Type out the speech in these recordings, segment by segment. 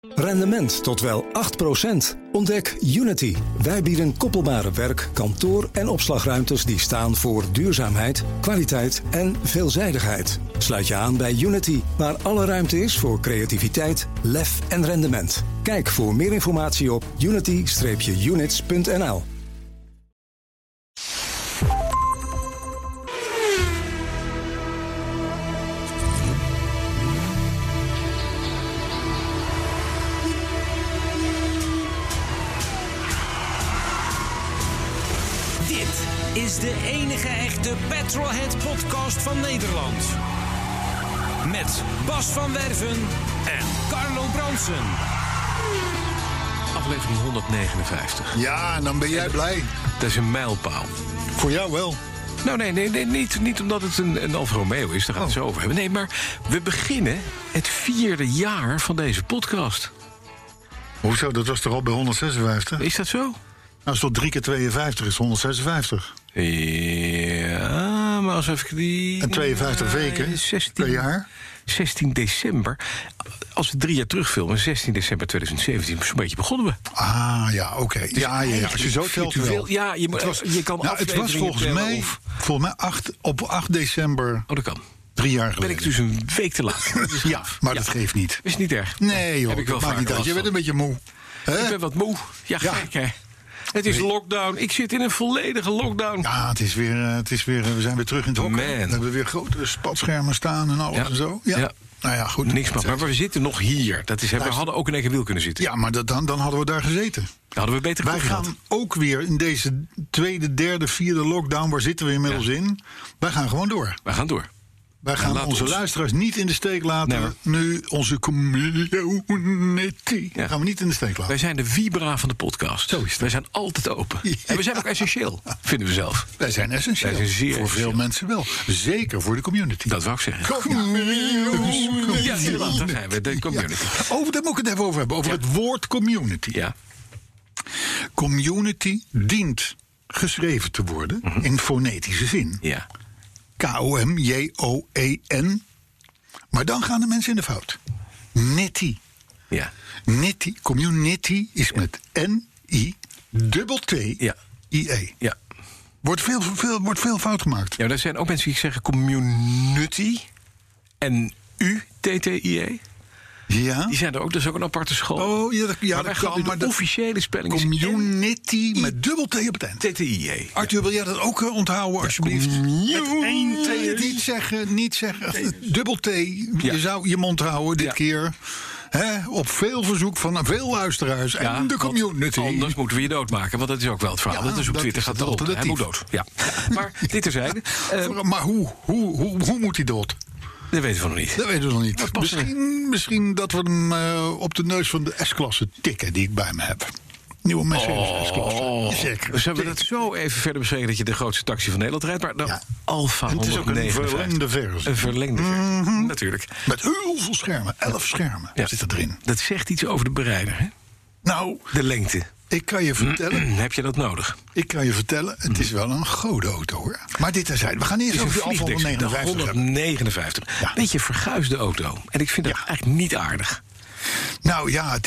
Rendement tot wel 8%. Ontdek Unity. Wij bieden koppelbare werk, kantoor en opslagruimtes die staan voor duurzaamheid, kwaliteit en veelzijdigheid. Sluit je aan bij Unity, waar alle ruimte is voor creativiteit, lef en rendement. Kijk voor meer informatie op unity-units.nl. Is de enige echte Petrolhead-podcast van Nederland. Met Bas van Werven en Carlo Bronsen. Aflevering 159. Ja, dan ben jij blij. Dat is een mijlpaal. Voor jou wel. Nou, nee, niet omdat het een Alfa Romeo is. Daar gaan we het zo over hebben. Nee, maar we beginnen het 4e jaar van deze podcast. Hoezo? Dat was toch al bij 156? Is dat zo? Nou, is tot 3 keer 52 is 156. Ja, maar als even die... En 52 weken 16, per jaar. 16 december. Als we 3 jaar terugfilmen, 16 december 2017, zo'n beetje begonnen we. Ah, ja, oké. Dus ja, als je zo telt wel. Ja, je kan het was volgens mij op 8 december... Oh, dat kan. 3 jaar geleden. Ben ik dus een week te laat. Ja, maar dat geeft niet. Is niet erg. Nee, joh, heb ik wel maakt niet uit. Je bent een beetje moe. Ik ben wat moe. Ja, gek, hè. Het is lockdown. Ik zit in een volledige lockdown. Ja, het is weer, we zijn weer terug in het hok. We hebben weer grotere spatschermen staan en alles en zo. Ja. Nou ja, goed. Niks maar we zitten nog hier. We hadden ook in Ekenwiel kunnen zitten. Ja, maar dan hadden we daar gezeten. Dan hadden we beter Wij gaan ook weer in deze 2e, 3e, 4e lockdown. Waar zitten we inmiddels in? Wij gaan gewoon door. Wij gaan door. Wij gaan onze luisteraars niet in de steek laten. Nee, nu onze community gaan we niet in de steek laten. Wij zijn de Vibra van de podcast. Zo is het. Wij zijn altijd open. Ja. En we zijn ook essentieel, vinden we zelf. Wij zijn essentieel. Wij zijn zeer voor veel mensen wel. Zeker voor de community. Dat wou ik zeggen. Ja, inderdaad, daar zijn we, de community. Ja. Daar moet ik het even over hebben. Over het woord community. Ja. Community dient geschreven te worden in fonetische zin. Ja. K-O-M-J-O-E-N. Maar dan gaan de mensen in de fout. Nitty. Ja. Nitty, community is met N-I-T-T-I-E. Ja. Wordt veel fout gemaakt. Ja, er zijn ook mensen die zeggen community en U-T-T-I-E. Ja. Die zijn er ook, dat is ook een aparte school. Oh, ja, dat kan. Maar de officiële spelling is community met dubbel T op het eind. T-T-I-E. Arthur, wil jij dat ook onthouden, alsjeblieft? Met 1 T. Niet zeggen. Dubbel T. Je zou je mond houden dit keer. Op veel verzoek van veel luisteraars en de community. Anders moeten we je doodmaken, want dat is ook wel het verhaal. Dat is op Twitter gaat dood. Hij moet dood. Ja. Maar dit terzijde. Maar hoe moet hij dood? Dat weten we nog niet. Dat weten we nog niet. Misschien dat we hem op de neus van de S-klasse tikken die ik bij me heb. Nieuwe Mercedes S-klasse. Zeker. Dus hebben we dat zo even verder beschreven dat je de grootste taxi van Nederland rijdt. Maar de Alfa 159. Het is ook een verlengde versie. Een verlengde versie, natuurlijk. Met heel veel schermen. 11 schermen zitten erin. Dat zegt iets over de bereider, hè? Nou, de lengte. Ik kan je vertellen... Heb je dat nodig? Ik kan je vertellen, het is wel een goede auto, hoor. Maar dit terzijde. We gaan eerst over de Alfa 159. Ja. Beetje verguisde auto. En ik vind dat eigenlijk niet aardig. Nou ja,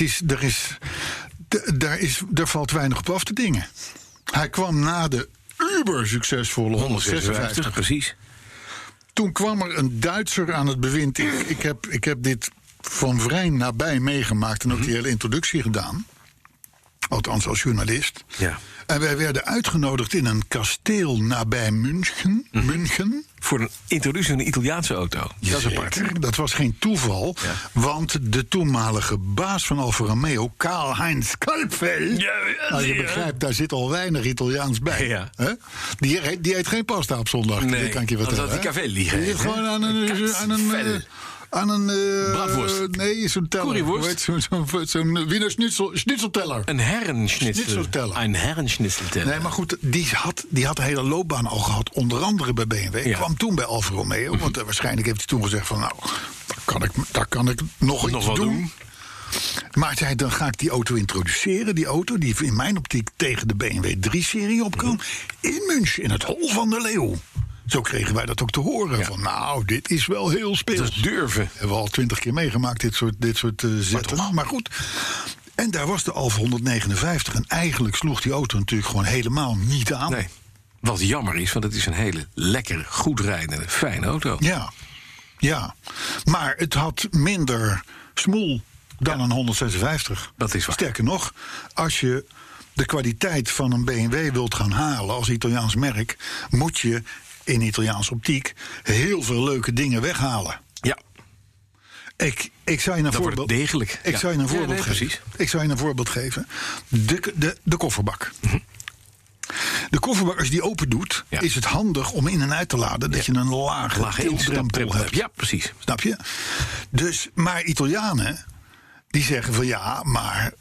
er valt weinig op af te dingen. Hij kwam na de uber succesvolle 156. Precies. Toen kwam er een Duitser aan het bewind. Ik heb dit van vrij nabij meegemaakt en ook die hele introductie gedaan. Althans als journalist. Ja. En wij werden uitgenodigd in een kasteel nabij München. Voor een introductie van een Italiaanse auto. Dat is apart. Dat was geen toeval. Ja. Want de toenmalige baas van Alfa Romeo, Karl-Heinz Kalbfeld... je begrijpt, daar zit al weinig Italiaans bij. Ja. Die eet geen pasta op zondag. Nee, dat kan ik je vertellen. Dat die Cavelli. Die zit gewoon aan een Bratwurst. Nee, zo'n teller. Zo'n Wiener Schnitzelteller. Een herrenschnitzelteller. Een herrenschnitzelteller. Nee, maar goed, die had de hele loopbaan al gehad. Onder andere bij BMW. Ja. Kwam toen bij Alfa Romeo. Want waarschijnlijk heeft hij toen gezegd van... nou, daar kan ik nog iets doen. Maar hij zei, dan ga ik die auto introduceren. Die auto die in mijn optiek tegen de BMW 3-serie opkwam. In München, in het Hol van de Leeuw. Zo kregen wij dat ook te horen. Ja. Van nou, dit is wel heel speels. Dat is durven. Hebben we al 20 keer meegemaakt, dit soort zetten. Maar goed. En daar was de Alfa 159. En eigenlijk sloeg die auto natuurlijk gewoon helemaal niet aan. Nee. Wat jammer is, want het is een hele lekkere, goed rijdende, fijne auto. Ja. Maar het had minder smoel dan een 156. Dat is waar. Sterker nog, als je de kwaliteit van een BMW wilt gaan halen als Italiaans merk, moet je in Italiaanse optiek heel veel leuke dingen weghalen. Ja. Ik zou je een voorbeeld. Degelijk. Ik zou je een voorbeeld geven. Precies. Ik zou je een voorbeeld geven. De kofferbak. Mm-hmm. De kofferbak, als je die open doet, is het handig om in en uit te laden dat je een lage tiltrempel hebt. Ja, precies. Snap je? Dus, maar Italianen, die zeggen van ja, maar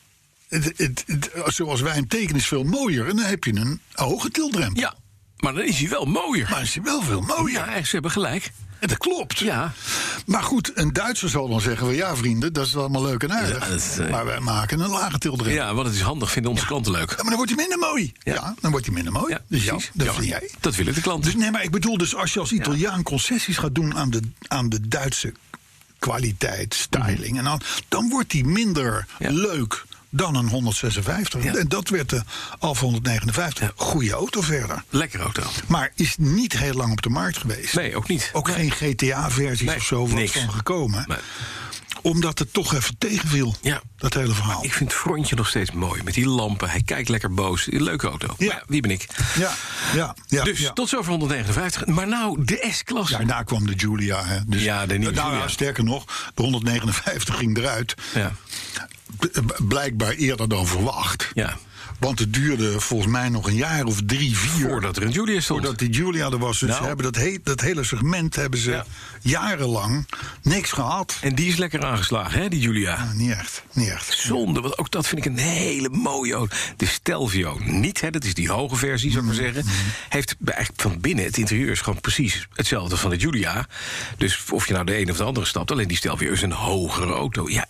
zoals wij hem tekenen is veel mooier. En dan heb je een hoge tildrempel. Ja, maar dan is hij wel mooier. Maar is hij wel veel mooier. Ja, ze hebben gelijk. En dat klopt. Ja. Maar goed, een Duitser zal dan zeggen van ja vrienden, dat is allemaal leuk en aardig. Ja, maar wij maken een lage tildrempel. Ja, want het is handig, vinden onze klanten leuk. Ja, maar dan wordt hij minder mooi. Ja, dan wordt hij minder mooi. Ja, dus precies. dat vind jij. Dat willen de klanten. Dus nee, maar ik bedoel dus als je als Italiaan concessies gaat doen aan de Duitse kwaliteit, styling, en dan wordt die minder leuk dan een 156. Ja. En dat werd de Alfa 159. Ja. Goeie auto verder. Lekker auto. Maar is niet heel lang op de markt geweest. Nee, ook niet. Ook geen GTA-versies of zo wat van gekomen. Nee. Omdat het toch even tegenviel, dat hele verhaal. Maar ik vind het frontje nog steeds mooi. Met die lampen, hij kijkt lekker boos. Een leuke auto. Ja. Maar wie ben ik? Ja. Dus tot zover 159. Maar nou, de S-klasse. Ja, daar kwam de Giulia. Hè. Dus, de nieuwe Giulia. Sterker nog, de 159 ging eruit. Ja. Blijkbaar eerder dan verwacht. Ja. Want het duurde volgens mij nog een jaar of 3, 4... Voordat er een Giulia stond. Voordat die Giulia er was. Dus ze hebben dat hele segment hebben ze jarenlang niks gehad. En die is lekker aangeslagen, hè, die Giulia? Ja, niet echt. Zonde, want ook dat vind ik een hele mooie auto. De Stelvio niet, hè, dat is die hoge versie, zou ik maar zeggen. Heeft eigenlijk van binnen, het interieur is gewoon precies hetzelfde van de Giulia. Dus of je nou de een of de andere stapt, alleen die Stelvio is een hogere auto. Ja,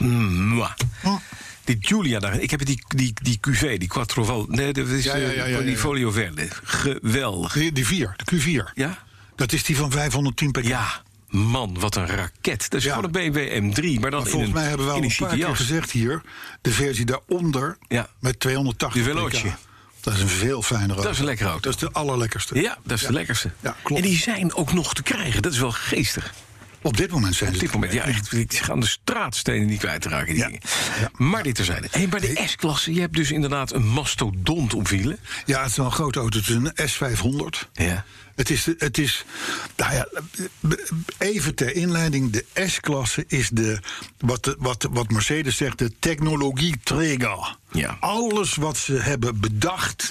die Giulia daar, ik heb die QV, die Quattro, nee, dat is die Folio Verde. Geweldig. De Q4. Ja? Dat is die van 510 pk. Ja, man, wat een raket. Dat is gewoon een BMW M3, maar dan maar volgens mij hebben we al een paar keer gezegd hier, de versie daaronder met 280 de Veloce. Dat is een veel fijnere auto. Dat is een lekkere auto. Dat is de allerlekkerste. Ja, dat is de lekkerste. Ja, klopt. En die zijn ook nog te krijgen. Dat is wel geestig. Op dit moment zijn ze. Op dit moment, echt. Ik ga aan de straatstenen niet kwijt te raken. Die dingen. Ja. Maar dit terzijde. Hey, bij de S-klasse, je hebt dus inderdaad een mastodont op wielen. Ja, het is wel een grote auto. Het is een S500. Ja. Het is nou ja, even ter inleiding. De S-klasse is wat Mercedes zegt, de technologieträger. Ja. Alles wat ze hebben bedacht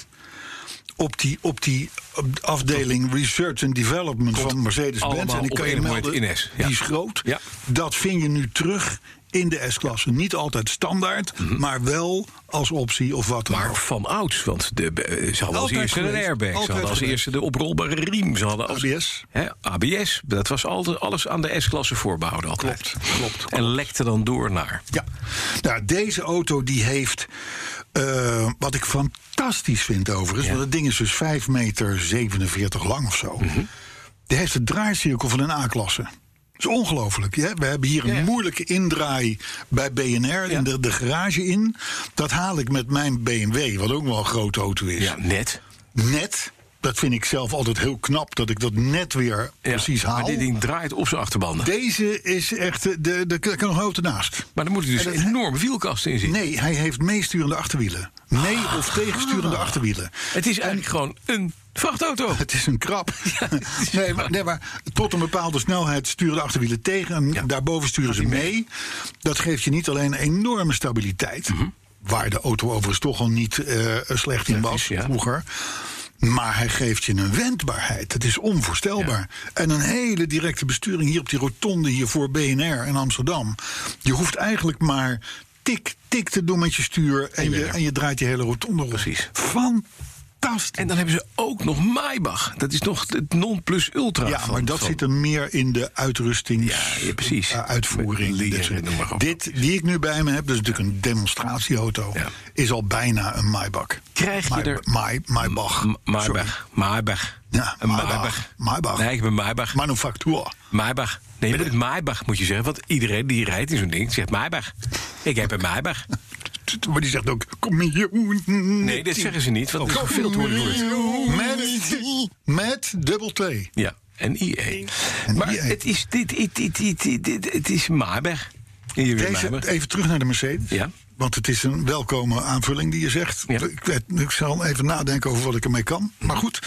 op die afdeling Research and Development van Mercedes-Benz. En ik kan je melden, die is groot. Ja. Dat vind je nu terug in de S-klasse. Niet altijd standaard, maar wel als optie of wat dan ook. Maar van ouds, want ze hadden als eerste een airbag. Ze hadden als eerste de oprolbare riem. Ze hadden ABS. ABS, dat was alles aan de S-klasse voorbehouden altijd. Klopt. En lekte dan door naar. Ja, nou, deze auto die heeft, wat ik fantastisch vind overigens, want het ding is dus 5,47 meter lang of zo. Die heeft het draaicirkel van een A-klasse. Dat is ongelooflijk. Ja? We hebben hier een moeilijke indraai bij BNR, in de garage in. Dat haal ik met mijn BMW, wat ook wel een grote auto is. Ja, net. Dat vind ik zelf altijd heel knap, dat ik dat net weer precies haal. Maar dit ding draait op zijn achterbanden. Deze is echt, daar kan nog auto naast. Maar dan moet hij dus een enorme wielkasten in zitten. Nee, hij heeft meesturende achterwielen. Of tegensturende achterwielen. Het is eigenlijk gewoon een vrachtauto. Het is een krab. Nee, maar tot een bepaalde snelheid sturen de achterwielen tegen. En daarboven sturen ze mee. Dat geeft je niet alleen enorme stabiliteit. Waar de auto overigens toch al niet slecht in was vroeger. Maar hij geeft je een wendbaarheid. Het is onvoorstelbaar. Ja. En een hele directe besturing hier op die rotonde hier voor BNR in Amsterdam. Je hoeft eigenlijk maar tik te doen met je stuur. En je draait die hele rotonde rond. Precies. Fantastisch. fantastisch. En dan hebben ze ook nog Maybach. Dat is nog het non-plus-ultra. Ja, maar dat zit er meer in de uitrusting. Ja, precies. Uitvoering. Dit die ik nu bij me heb, dat is natuurlijk een demonstratieauto. Ja. Is al bijna een Maybach. Krijg je er... Maybach. Maybach. Ja, Maybach. Nee, ik ben Maybach. Manufactuur. Maybach. Nee, je bent Maybach, moet je zeggen. Want iedereen die rijdt in zo'n ding zegt Maybach. Ik heb een Maybach. Maar die zegt ook, kom miljoen. Nee, dat zeggen ze niet, want het is veel te horen. Met dubbel 2. Ja, en IE. Maar het is Maybach. Even terug naar de Mercedes. Ja. Want het is een welkome aanvulling die je zegt. Ja. Ik zal even nadenken over wat ik ermee kan. Maar goed,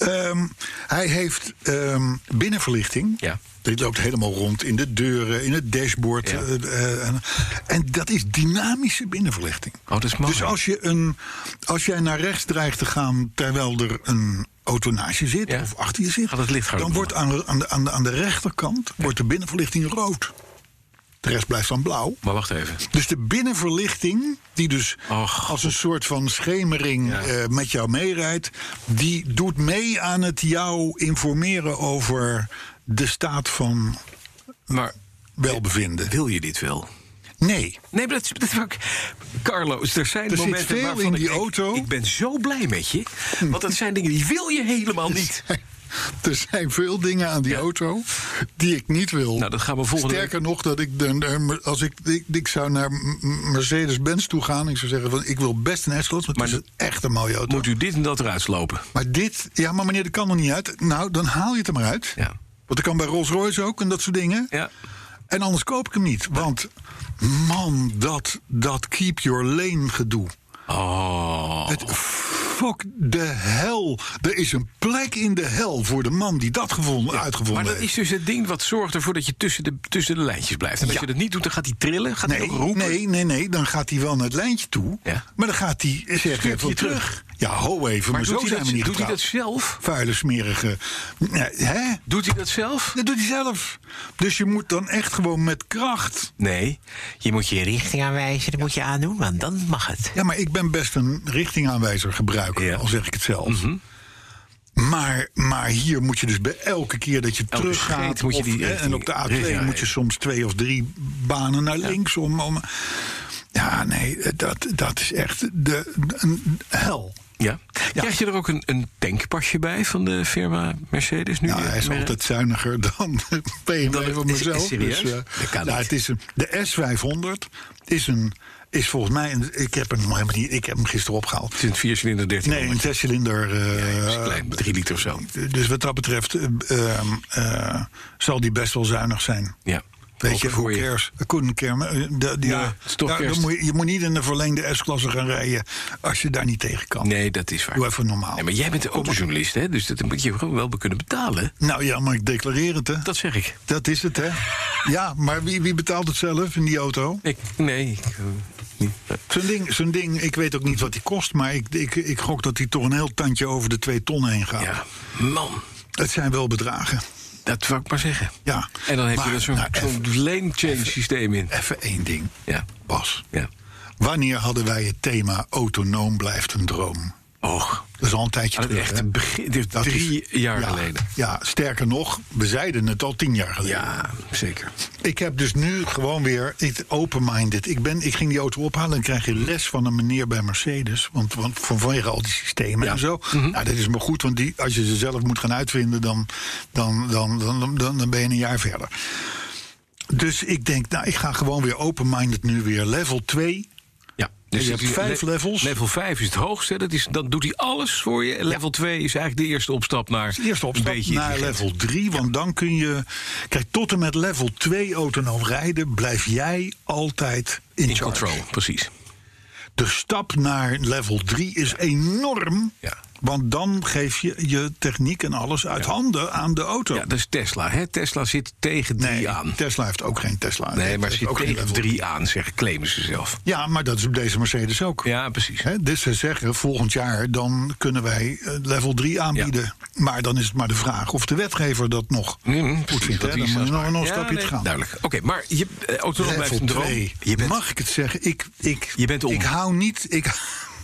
hij heeft binnenverlichting. Ja. Dit loopt helemaal rond in de deuren, in het dashboard. Ja. En dat is dynamische binnenverlichting. Oh, dat is mooi. Dus als jij naar rechts dreigt te gaan terwijl er een auto naast je zit, of achter je zit, dan wordt aan de rechterkant wordt de binnenverlichting rood. De rest blijft dan blauw. Maar wacht even. Dus de binnenverlichting, die dus als een soort van schemering met jou meerijdt, die doet mee aan het jou informeren over de staat van welbevinden. Wil je dit wel? Nee. Nee, maar dat is ook... Carlo, er zijn momenten zit veel in die auto. Ik ben zo blij met je. Want dat zijn dingen die wil je helemaal niet. Er zijn veel dingen aan die auto die ik niet wil. Nou, dat gaan we volgende Sterker nog, dat als ik zou naar Mercedes-Benz toe gaan, ik zou zeggen van ik wil best een S-Class, maar het is echt een mooie auto. Moet u dit en dat eruit slopen? Maar dit, maar meneer, dat kan er niet uit. Nou, dan haal je het er maar uit. Ja. Want dat kan bij Rolls-Royce ook en dat soort dingen. Ja. En anders koop ik hem niet. Want, man, dat keep your lane gedoe. Oh. Fuck de hel. Er is een plek in de hel voor de man die dat uitgevonden heeft. Maar dat is dus het ding wat zorgt ervoor dat je tussen de lijntjes blijft. En als je dat niet doet, dan gaat hij trillen. Gaat hij ook roepen? Nee. Dan gaat hij wel naar het lijntje toe. Ja. Maar dan gaat hij zeggen even terug. Ja, ho even. Maar zo zijn we niet doet hij dat zelf? Vuile, smerige. Hè? Doet hij dat zelf? Dat doet hij zelf. Dus je moet dan echt gewoon met kracht. Nee, je moet je richtingaanwijzer, dat moet je aandoen, want dan mag het. Ja, maar ik ben best een richtingaanwijzer gebruiker, al zeg ik het zelf. Mm-hmm. Maar hier moet je dus bij elke keer dat je teruggaat, en op de A2 moet je soms 2 of 3 banen naar links om. Ja, nee, dat is echt een hel. Ja. Krijg je er ook een tankpasje bij van de firma Mercedes nu? Ja, hij is altijd zuiniger dan BMW van mezelf. Serieus? Dus, dat kan niet. Het is de S500 is volgens mij... Ik heb hem gisteren opgehaald. Het is een 4-cilinder 13. Nee, een 6-cilinder... klein, 3 liter of zo. Dus wat dat betreft zal die best wel zuinig zijn. Ja. Weet je, hoe cares? Je moet niet in de verlengde S-klasse gaan rijden als je daar niet tegen kan. Nee, dat is waar. Doe even normaal. Ja, maar jij bent de autojournalist, hè? Dus dat moet je gewoon wel kunnen betalen. Nou ja, maar ik declareer het, hè? Dat zeg ik. Dat is het, hè? Ja, maar wie betaalt het zelf in die auto? Nee. Zo'n ding, ik weet ook niet wat die kost, maar ik gok dat die toch een heel tandje over de 2 ton heen gaat. Ja, man. Het zijn wel bedragen. Dat wou ik maar zeggen. Ja. En dan heb je er zo'n lane change systeem in. Even één ding, Bas. Ja. Wanneer hadden wij het thema autonoom blijft een droom? Och. Dat is al een tijdje terug. Echt 3 jaar geleden. Ja, sterker nog, we zeiden het al 10 jaar geleden. Ja, zeker. Ik heb dus nu gewoon weer open-minded. Ik ging die auto ophalen en krijg je les van een meneer bij Mercedes. Want vanwege al die systemen en zo. Mm-hmm. Nou, dat is maar goed, want als je ze zelf moet gaan uitvinden, dan ben je een jaar verder. Dus ik denk, ik ga gewoon weer open-minded nu weer level 2. Dus je hebt 5 levels. Level 5 is het hoogste. Dan doet hij alles voor je. Level 2 is eigenlijk de eerste opstap naar naar level 3. Want dan kun je... Kijk, tot en met level 2 autonoom rijden blijf jij altijd in control, precies. De stap naar level 3 is enorm. Ja. Want dan geef je je techniek en alles uit handen aan de auto. Ja, dat is Tesla. Hè? Tesla zit tegen 3 aan. Tesla heeft ook geen Tesla. Nee, maar zit tegen 3 aan, claimen ze zelf. Ja, maar dat is op deze Mercedes ook. Ja, precies. Dus ze zeggen, volgend jaar dan kunnen wij level 3 aanbieden. Ja. Maar dan is het maar de vraag of de wetgever dat nog goed vindt. Dan moet je nog een stapje te gaan. Duidelijk. Oké, maar autonoom blijft een droom. Mag ik het zeggen? Je bent om. Ik hou niet...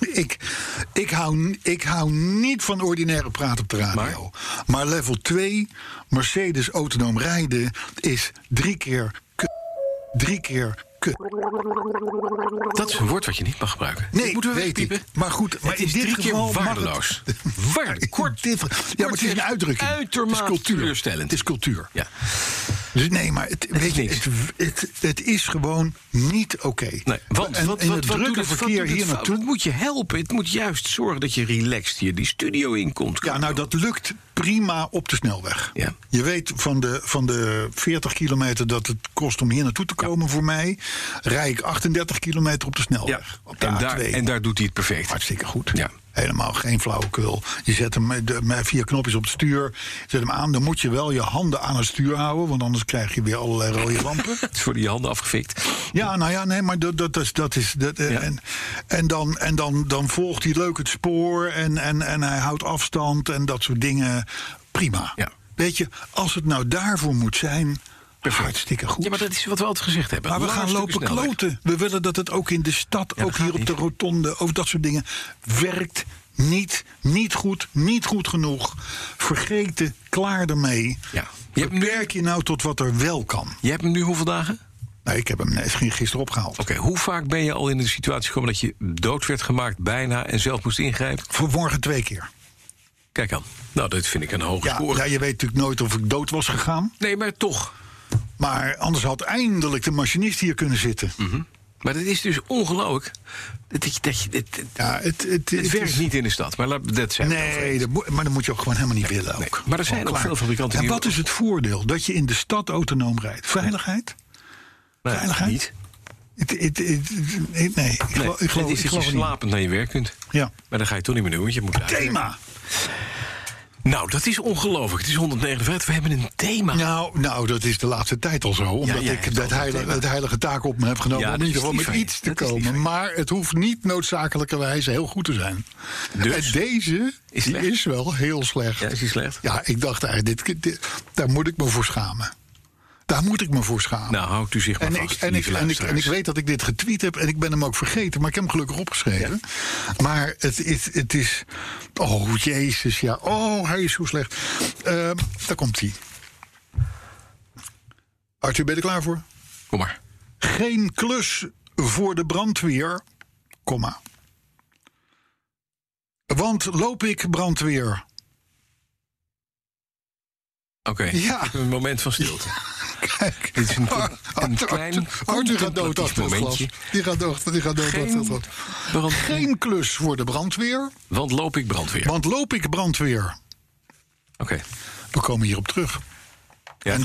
Ik hou niet van ordinaire praat op de radio. Maar level 2, Mercedes autonoom rijden, is 3 keer kut. 3 keer kut. Dat is een woord wat je niet mag gebruiken. Nee, moeten we weet piepen. ik. Maar goed, maar het is in dit 3 keer geval waardeloos. Kort. Ja, maar het is een uitdrukking. Uitermate teleurstellend. Het is cultuur. Ja. Dus nee, maar het is gewoon niet oké. Nee, want en in het drukke verkeer hier naartoe... Het moet je helpen. Het moet juist zorgen dat je relaxed hier die studio inkomt. Ja, nou dat lukt prima op de snelweg. Ja. Je weet van de 40 kilometer dat het kost om hier naartoe te komen voor mij... rij ik 38 kilometer op de snelweg. Ja. Op de A2. En daar doet hij het perfect. Hartstikke goed. Ja. Helemaal geen flauwekul. Je zet hem met 4 knopjes op het stuur. Zet hem aan. Dan moet je wel je handen aan het stuur houden. Want anders krijg je weer allerlei rode lampen. Het is voor die handen afgefikt. Ja, nou ja, nee, maar dat is. Ja. En dan volgt hij leuk het spoor. En hij houdt afstand en dat soort dingen. Prima. Ja. Weet je, als het nou daarvoor moet zijn... Hartstikke goed. Ja, maar dat is wat we altijd gezegd hebben. Maar we gaan lopen kloten. We willen dat het ook in de stad, ook hier op de rotonde... over dat soort dingen, werkt niet goed, niet goed genoeg. Vergeten, klaar ermee. Ja. Beperk je nou tot wat er wel kan. Je hebt hem nu hoeveel dagen? Nee, ik heb hem gisteren opgehaald. Oké, hoe vaak ben je al in de situatie gekomen... dat je dood werd gemaakt, bijna, en zelf moest ingrijpen? Vanmorgen 2 keer. Kijk dan. Nou, dat vind ik een hoge score. Ja, je weet natuurlijk nooit of ik dood was gegaan. Nee, maar toch... Maar anders had eindelijk de machinist hier kunnen zitten. Mm-hmm. Maar dat is dus ongelooflijk. Het werkt niet in de stad. Maar dat zijn maar dat moet je ook gewoon helemaal niet willen. Nee. Ook. Maar er zijn ook veel fabrikanten die... En wat is het voordeel? Dat je in de stad autonoom rijdt. Veiligheid? Nee, Veiligheid? Niet. Ik geloof dat je slapend naar je werk kunt. Ja. Maar dan ga je toch niet meer doen, want je moet... Thema! Nou, dat is ongelooflijk. Het is 159. We hebben een thema. Nou, dat is de laatste tijd al zo. Omdat ik het heilige taak op me heb genomen... om in ieder geval met iets te komen. Maar het hoeft niet noodzakelijkerwijs heel goed te zijn. Dus? En deze is wel heel slecht. Ja, is die slecht? Ja, ik dacht eigenlijk, daar moet ik me voor schamen. Daar moet ik me voor schamen. Nou, houdt u zich maar vast. En ik weet dat ik dit getweet heb en ik ben hem ook vergeten. Maar ik heb hem gelukkig opgeschreven. Ja. Maar het is... Oh, jezus, ja. Oh, hij is zo slecht. Daar komt hij. Arthur, ben je er klaar voor? Kom maar. Geen klus voor de brandweer, komma. Want loop ik brandweer. Oké, een moment van stilte. Kijk, dit is een klein Arthur gaat dood achter het glas. Die gaat dood achter het glas. Geen klus voor de brandweer. Want loop ik brandweer. Oké. We komen hierop terug. Ja,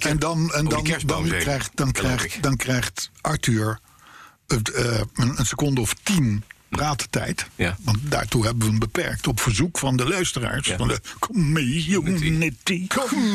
dan krijgt Arthur een seconde of 10 praattijd. Ja. Want daartoe hebben we hem beperkt op verzoek van de luisteraars. Ja. Van de community.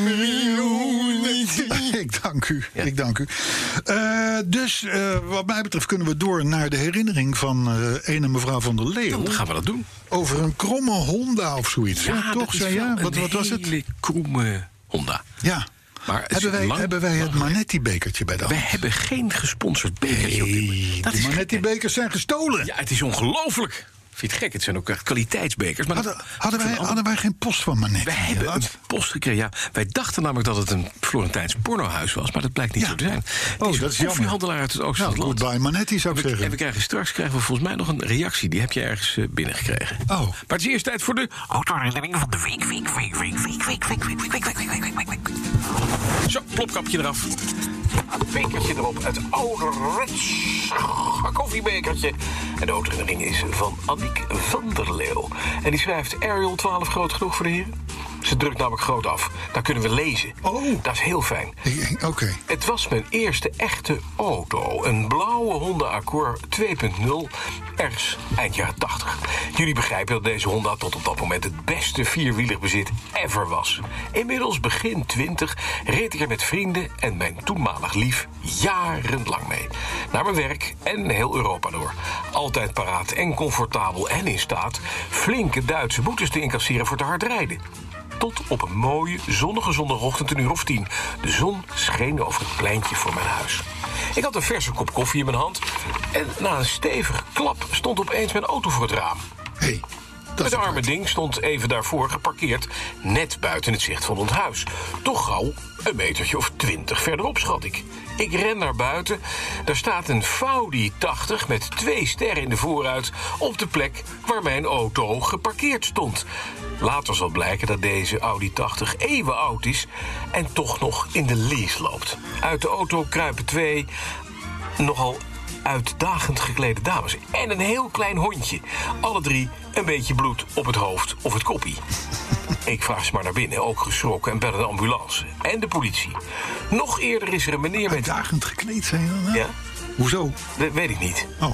Ik dank u. Dus wat mij betreft kunnen we door naar de herinnering van ene mevrouw van der Leeuw. Dan gaan we dat doen. Over een kromme Honda of zoiets. Ja, toch? Zei ja? Wat was het? Een kromme Honda. Ja. Maar hebben wij het Manetti-bekertje bij de hand? We hebben geen gesponsord bekertje. Nee, de Manetti-bekers zijn gestolen. Ja, het is ongelooflijk. Vind je het gek? Het zijn ook echt kwaliteitsbekers. Maar hadden wij geen post van Manetti? We hebben een post gekregen. Ja, wij dachten namelijk dat het een Florentijns pornohuis was. Maar dat blijkt niet zo te zijn. Het is een koffiehandelaar uit het oosten van het land. Goodbye Manetti zou ik zeggen. En we krijgen volgens mij nog een reactie. Die heb je ergens binnengekregen. Oh. Maar het is eerst tijd voor de autoherinnering van de week. Zo, plopkapje eraf. Een bekertje erop. Het ouderwets koffiebekertje. En de autoherinnering is van Annick van der Leeuw. En die schrijft Arial 12 groot genoeg voor de heren? Ze drukt namelijk groot af. Daar kunnen we lezen. Oh. Dat is heel fijn. Oké. Het was mijn eerste echte auto. Een blauwe Honda Accord 2.0 Rs eind jaren 80. Jullie begrijpen dat deze Honda tot op dat moment het beste vierwielig bezit ever was. Inmiddels begin 20 reed ik er met vrienden en mijn toenmalig lief jarenlang mee. Naar mijn werk en heel Europa door. Altijd paraat en comfortabel en in staat flinke Duitse boetes te incasseren voor te hard rijden. Tot op een mooie, zonnige zondagochtend 10:10. De zon scheen over het pleintje voor mijn huis. Ik had een verse kop koffie in mijn hand. En na een stevige klap stond opeens mijn auto voor het raam. Hey, Het arme ding stond even daarvoor geparkeerd, net buiten het zicht van ons huis. Toch gauw een metertje of 20 verderop, schat ik. Ik ren naar buiten. Daar staat een Audi 80 met 2 sterren in de voorruit op de plek waar mijn auto geparkeerd stond. Later zal blijken dat deze Audi 80 eeuwen oud is en toch nog in de lease loopt. Uit de auto kruipen 2 nogal uitdagend geklede dames en een heel klein hondje. Alle 3 een beetje bloed op het hoofd of het koppie. Ik vraag ze maar naar binnen, ook geschrokken, en bel de ambulance en de politie. Nog eerder is er een meneer met... Uitdagend gekleed zijn dan? Hè? Ja? Hoezo? Dat weet ik niet. Oh.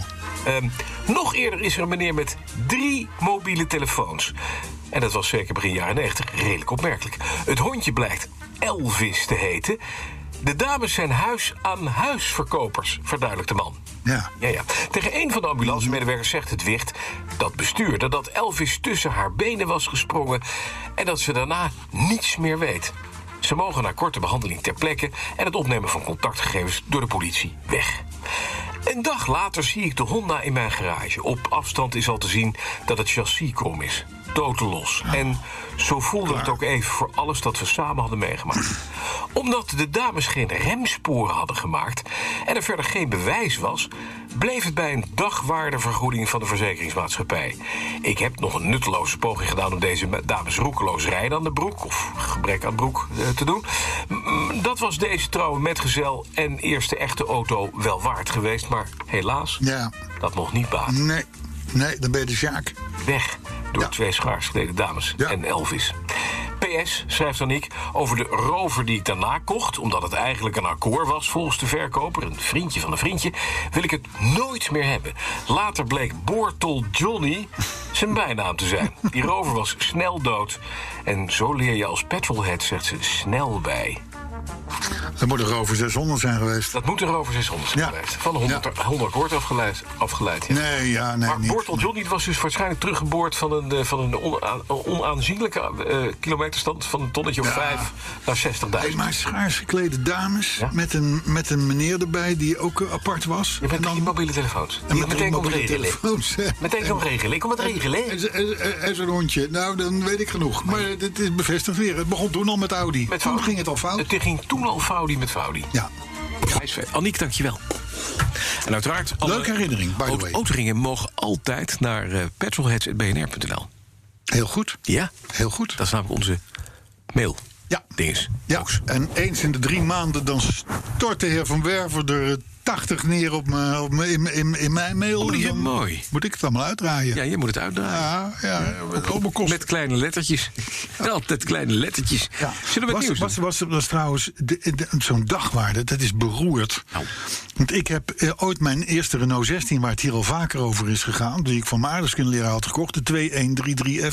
Nog eerder is er een meneer met 3 mobiele telefoons. En dat was zeker begin jaren 90 redelijk opmerkelijk. Het hondje blijkt Elvis te heten. De dames zijn huis-aan-huisverkopers, verduidelijkt de man. Ja. Ja. Tegen een van de ambulancemedewerkers zegt het wicht, dat bestuurder, dat Elvis tussen haar benen was gesprongen en dat ze daarna niets meer weet. Ze mogen na korte behandeling ter plekke en het opnemen van contactgegevens door de politie weg. Een dag later zie ik de Honda in mijn garage. Op afstand is al te zien dat het chassis krom is. Totalos. En zo voelde het ook even voor alles dat we samen hadden meegemaakt. Omdat de dames geen remsporen hadden gemaakt en er verder geen bewijs was, bleef het bij een dagwaardevergoeding van de verzekeringsmaatschappij. Ik heb nog een nutteloze poging gedaan om deze dames roekeloos rijden aan de broek, of gebrek aan broek, te doen. Dat was deze trouwe metgezel en eerste echte auto wel waard geweest, maar helaas, dat mocht niet baten. Nee, dan ben je de Sjaak. Weg door 2 schaars geklede dames en Elvis. PS, schrijft Aniek, over de rover die ik daarna kocht, omdat het eigenlijk een akkoord was volgens de verkoper, een vriendje van een vriendje, wil ik het nooit meer hebben. Later bleek Boortol Johnny zijn bijnaam te zijn. Die rover was snel dood. En zo leer je als petrolhead, zegt ze, snel bij. Dat moet een Rover 600 zijn geweest. Dat moet een Rover 600 zijn geweest. Van de 100 akkoord afgeleid. Ja. Nee, maar niet. Boortol Johnny was dus waarschijnlijk teruggeboord van een onaanzienlijke kilometerstand van een tonnetje of 5 naar 60.000. Hey, maar schaars geklede dames met een meneer erbij die ook apart was. Je bent dan die mobiele telefoons. En met meteen mobiele telefoons. Meteen kom regelen. Ik kom het regelen. En zo'n hondje. Nou, dan weet ik genoeg. Maar het is bevestigd weer. Het begon toen al met Audi. Toen ging het al fout. Het ging toen al Audi met Audi. Ja. Aniek, dankjewel. En uiteraard... Leuke herinning, by the way. Autoringen mogen altijd naar petrolheads.bnr.nl. Heel goed. Ja? Heel goed. Dat is namelijk onze mail. Ja. Dinges. Ja. En eens in de 3 maanden dan stort de heer Van Werver er 80 neer in mijn mail. Oh, die is mooi. Moet ik het allemaal uitdraaien? Ja, je moet het uitdraaien. Met kleine lettertjes. Altijd kleine lettertjes. Ja. Zullen we het nieuws doen? Was trouwens zo'n dagwaarde, dat is beroerd. Nou. Want ik heb ooit mijn eerste Renault 16, waar het hier al vaker over is gegaan, die ik van mijn aardrijkskundeleraar had gekocht, de 2133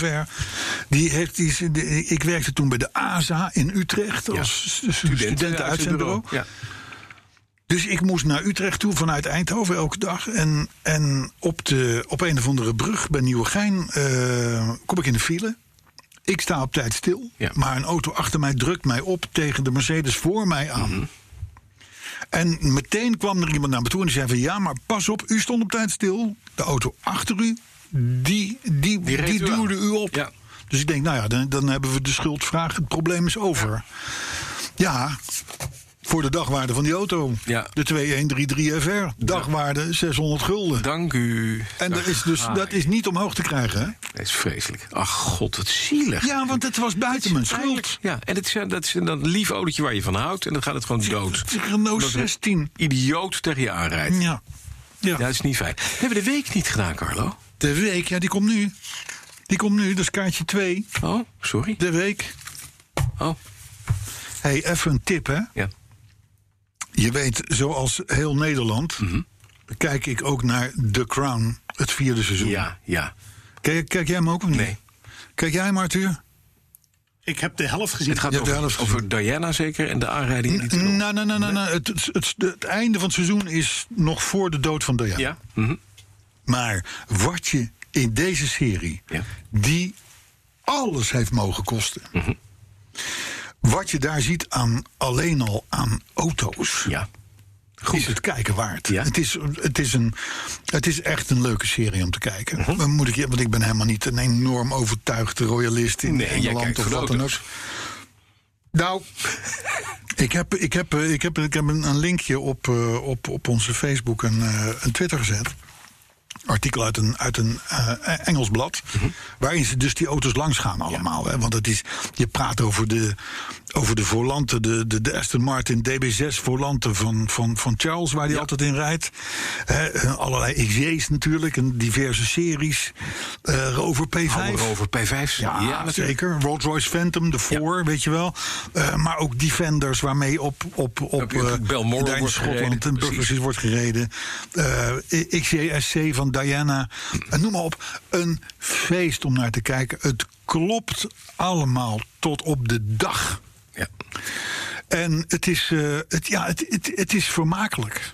FR. Ik werkte toen bij de ASA in Utrecht als studentenuitzendbureau. Ja. Dus ik moest naar Utrecht toe vanuit Eindhoven elke dag. En op een of andere brug bij Nieuwegein kom ik in de file. Ik sta op tijd stil, maar een auto achter mij drukt mij op tegen de Mercedes voor mij aan. Mm-hmm. En meteen kwam er iemand naar me toe en die zei van ja, maar pas op, u stond op tijd stil. De auto achter u, die duwde u op. Ja. Dus ik denk, nou ja, dan hebben we de schuldvraag. Het probleem is over. Ja, voor de dagwaarde van die auto. Ja. De 2133 FR. Dagwaarde 600 gulden. Dank u. En dat is niet omhoog te krijgen, hè? Dat is vreselijk. Ach god, wat zielig. Ja, want het was buiten mijn schuld. Ja, en dat is een lief autootje waar je van houdt. En dan gaat het gewoon dood. Het is een Renault 16. Idioot tegen je aanrijdt. Ja. Dat is niet fijn. Hebben we de week niet gedaan, Carlo? De week, ja, die komt nu. Dat is kaartje 2. Oh, sorry. De week. Oh. Hey, even een tip, hè? Ja. Je weet, zoals heel Nederland, kijk ik ook naar The Crown, het 4e seizoen. Ja. Kijk jij hem ook of niet? Nee. Kijk jij hem, Arthur? Ik heb de helft gezien. Het gaat over Diana zeker en de aanrijding. Het einde van het seizoen is nog voor de dood van Diana. Ja. Mm-hmm. Maar wat je in deze serie, die alles heeft mogen kosten, wat je daar ziet alleen al aan auto's. Ja. Goed. is het kijken waard. Ja. Het is echt een leuke serie om te kijken. Want ik ben helemaal niet een enorm overtuigde royalist in Engeland of wat dan ook. Nou, ik heb een linkje op onze Facebook en Twitter gezet. Artikel uit een Engels blad. Waarin ze dus die auto's langs gaan allemaal. Hè? Want je praat over de volanten, de Aston Martin DB6 volanten van Charles, waar hij altijd in rijdt. Allerlei XJ's natuurlijk, en diverse series. Rover P5. Rover P5's. Ja, zeker. Rolls-Royce Phantom, de 4, weet je wel. Maar ook Defenders waarmee op Balmoral wordt Schotland precies wordt gereden. XJ-SC van Diana. Noem maar op. Een feest om naar te kijken. Het klopt allemaal tot op de dag. Ja. En het is vermakelijk.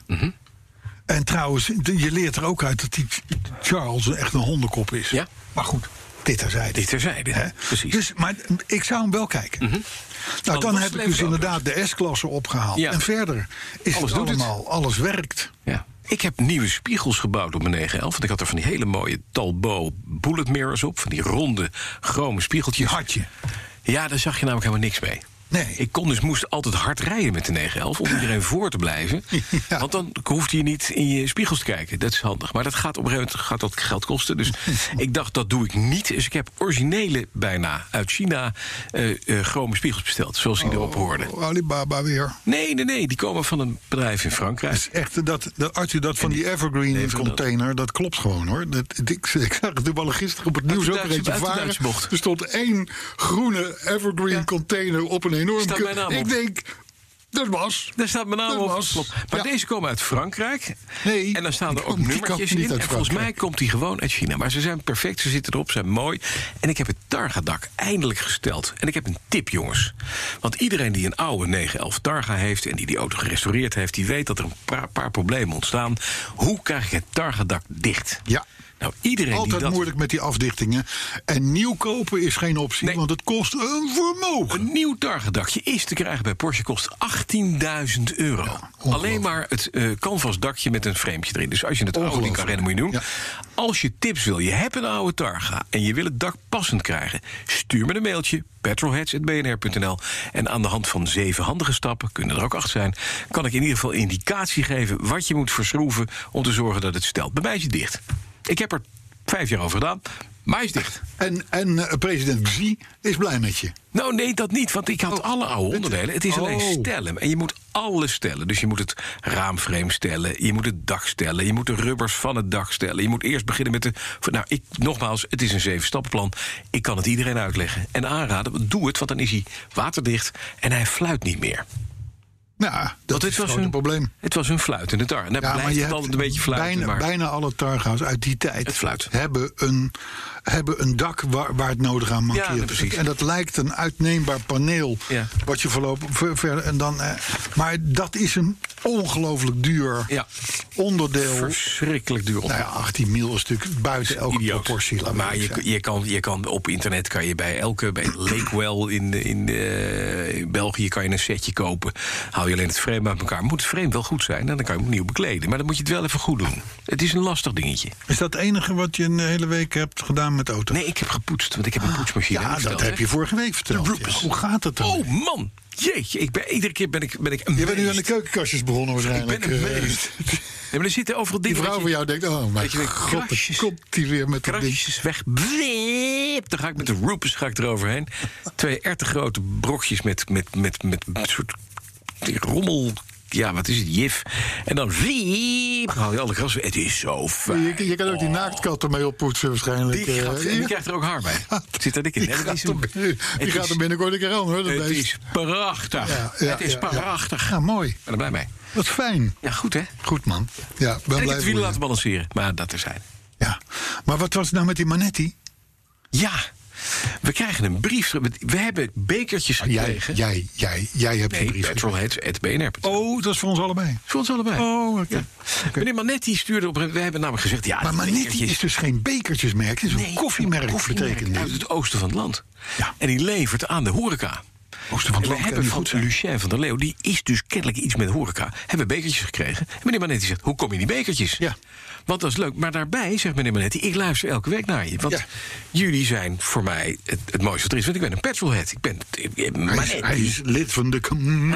En trouwens, je leert er ook uit dat die Charles echt een hondenkop is. Ja. Maar goed, dit terzijde. Hè? Precies. Dus, maar ik zou hem wel kijken. Nou, dan heb ik dus inderdaad de S-klasse opgehaald. Ja. En verder is alles werkt. Ja. Ik heb nieuwe spiegels gebouwd op mijn 911. Want ik had er van die hele mooie Talbot bullet mirrors op. Van die ronde, chrome spiegeltjes. Die had je. Ja, daar zag je namelijk helemaal niks mee. Nee. Ik moest altijd hard rijden met de 911 om iedereen voor te blijven. Ja. Want dan hoefde je niet in je spiegels te kijken. Dat is handig. Maar dat gaat op een gegeven moment dat geld kosten. Dus ik dacht, dat doe ik niet. Dus ik heb originele, bijna uit China, chrome spiegels besteld. Zoals die erop hoorden. Alibaba weer. Nee. Die komen van een bedrijf in Frankrijk. Dat is echt, Arthur, dat van die Evergreen container, dat klopt gewoon, hoor. Ik zag het toevallig gisteren op het nieuws ook een beetje varen. Er stond 1 groene Evergreen container op een enorm. Ik denk, dat was. Daar staat mijn naam op. Klopt. Maar deze komen uit Frankrijk. Nee. En dan staan er ook nummertjes in. En volgens mij komt die gewoon uit China. Maar ze zijn perfect, ze zitten erop, ze zijn mooi. En ik heb het Targa-dak eindelijk gesteld. En ik heb een tip, jongens. Want iedereen die een oude 911 Targa heeft en die auto gerestaureerd heeft, die weet dat er een paar problemen ontstaan. Hoe krijg ik het Targa-dak dicht? Ja. Nou, iedereen altijd die moeilijk met die afdichtingen. En nieuw kopen is geen optie, want het kost een vermogen. Een nieuw Targa-dakje is te krijgen bij Porsche, kost €18.000. Ja, alleen maar het canvasdakje met een framepje erin. Dus als je het oude ding kan redden, moet je doen. Ja. Als je tips wil, je hebt een oude Targa en je wil het dak passend krijgen, stuur me een mailtje, petrolheads@bnr.nl. En aan de hand van 7 handige stappen, kunnen er ook 8 zijn, kan ik in ieder geval indicatie geven wat je moet verschroeven om te zorgen dat het stelt. Bij mij is het dicht. Ik heb er 5 jaar over gedaan, maar hij is dicht. En president Xi is blij met je. Nou, nee, dat niet, want ik had alle oude onderdelen. Het is alleen stellen. En je moet alles stellen. Dus je moet het raamframe stellen, je moet het dak stellen, je moet de rubbers van het dak stellen. Je moet eerst beginnen met nogmaals, het is een 7-stappenplan. Ik kan het iedereen uitleggen en aanraden. Doe het, want dan is hij waterdicht en hij fluit niet meer. Ja, dat is een probleem. Het was een fluitende Targa. En dan blijft het altijd een beetje fluiten. Bijna alle Targa's uit die tijd hebben een dak waar het nodig aan mankeert. Ja, en dat lijkt een uitneembaar paneel. Ja. Wat je verder en dan. Maar dat is een ongelooflijk duur onderdeel. Verschrikkelijk duur onderdeel. Nou ja, 18 mil is natuurlijk buiten elke proportie. Maar je kan op internet kan je bij Lakewell in België kan je een setje kopen. Hou je alleen het frame uit elkaar. Moet het frame wel goed zijn en dan kan je hem opnieuw bekleden. Maar dan moet je het wel even goed doen. Het is een lastig dingetje. Is dat het enige wat je een hele week hebt gedaan met de auto? Nee, ik heb gepoetst, want ik heb een poetsmachine. Ja, dat heb je vorige week verteld. Ja. Hoe gaat het dan? Oh man, jeetje, iedere keer ben ik Je bent nu aan de keukenkastjes begonnen waarschijnlijk. Ik ben amazed. Nee, maar er zitten overal dingen. Die vrouw van jou denkt, oh mijn god, komt die weer met dat ding. Krasjes weg. Dan ga ik met de Rupus eroverheen. 2 grote brokjes met een soort rommel. Ja, wat is het? Jif. En dan haal je alle kras. Het is zo fijn. Je kan ook die naaktkat ermee oppoetsen waarschijnlijk. Die krijgt er ook haar bij. Zit er dik in. Die gaat er binnenkort een keer aan, hoor. Het is prachtig. Het is prachtig. Ja, mooi. Ik ben er blij mee. Wat fijn. Ja, goed hè? Goed man. Ja, ben blij. Ik heb het wielen laten balanceren. Maar dat er zijn. Ja. Maar wat was het nou met die Manetti? Ja. We krijgen een brief. We hebben bekertjes gekregen. Jij hebt een brief. Petrolheads@bnr. Oh, dat is voor ons allebei. Voor ons allebei. Oh, oké. Ja. Meneer Manetti stuurde op. We hebben namelijk gezegd. Ja, maar Manetti is dus geen bekertjesmerk. Het is een koffiemerk. Uit het oosten van het land. Ja. En die levert aan de horeca. Oosten van het land hebben niet van goed zijn. Lucien van der Leeuw, die is dus kennelijk iets met horeca. Hebben bekertjes gekregen. En meneer Manetti zegt, hoe kom je die bekertjes? Ja. Want dat is leuk. Maar daarbij, zegt meneer Manetti, ik luister elke week naar je. Want jullie zijn voor mij het mooiste wat er is. Want ik ben een petrolhead. Hij is lid van de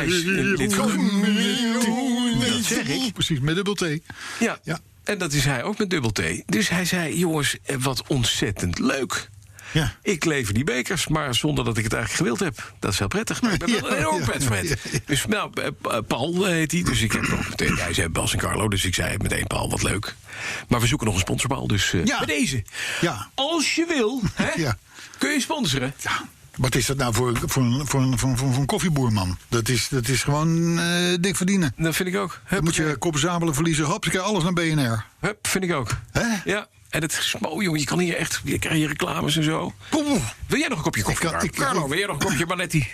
Dat zeg ik. Precies, met dubbel T. Ja. Ja. En dat is hij ook met dubbel T. Dus hij zei, jongens, wat ontzettend leuk. Ja. Ik lever die bekers, maar zonder dat ik het eigenlijk gewild heb. Dat is heel prettig. Maar ik ben wel een enorm petrolhead. Ja. Dus Paul heet hij. Dus ik heb ook meteen... Hij zei Bas en Carlo, dus ik zei meteen Paul, wat leuk. Maar we zoeken nog een sponsor, Paul. Dus bij deze. Ja. Als je wil, hè, kun je sponsoren. Ja. Wat is dat nou voor een koffieboerman? Dat is gewoon dik verdienen. Dat vind ik ook. Dan moet je koppen zamelen, verliezen. Hop, alles naar BNR. Hup, vind ik ook. Hè? Ja. En het is mooi, jongen. Je kan hier echt... Je krijgt hier reclames en zo. Wil jij nog een kopje koffie? Carlo, wil jij nog een kopje Manetti?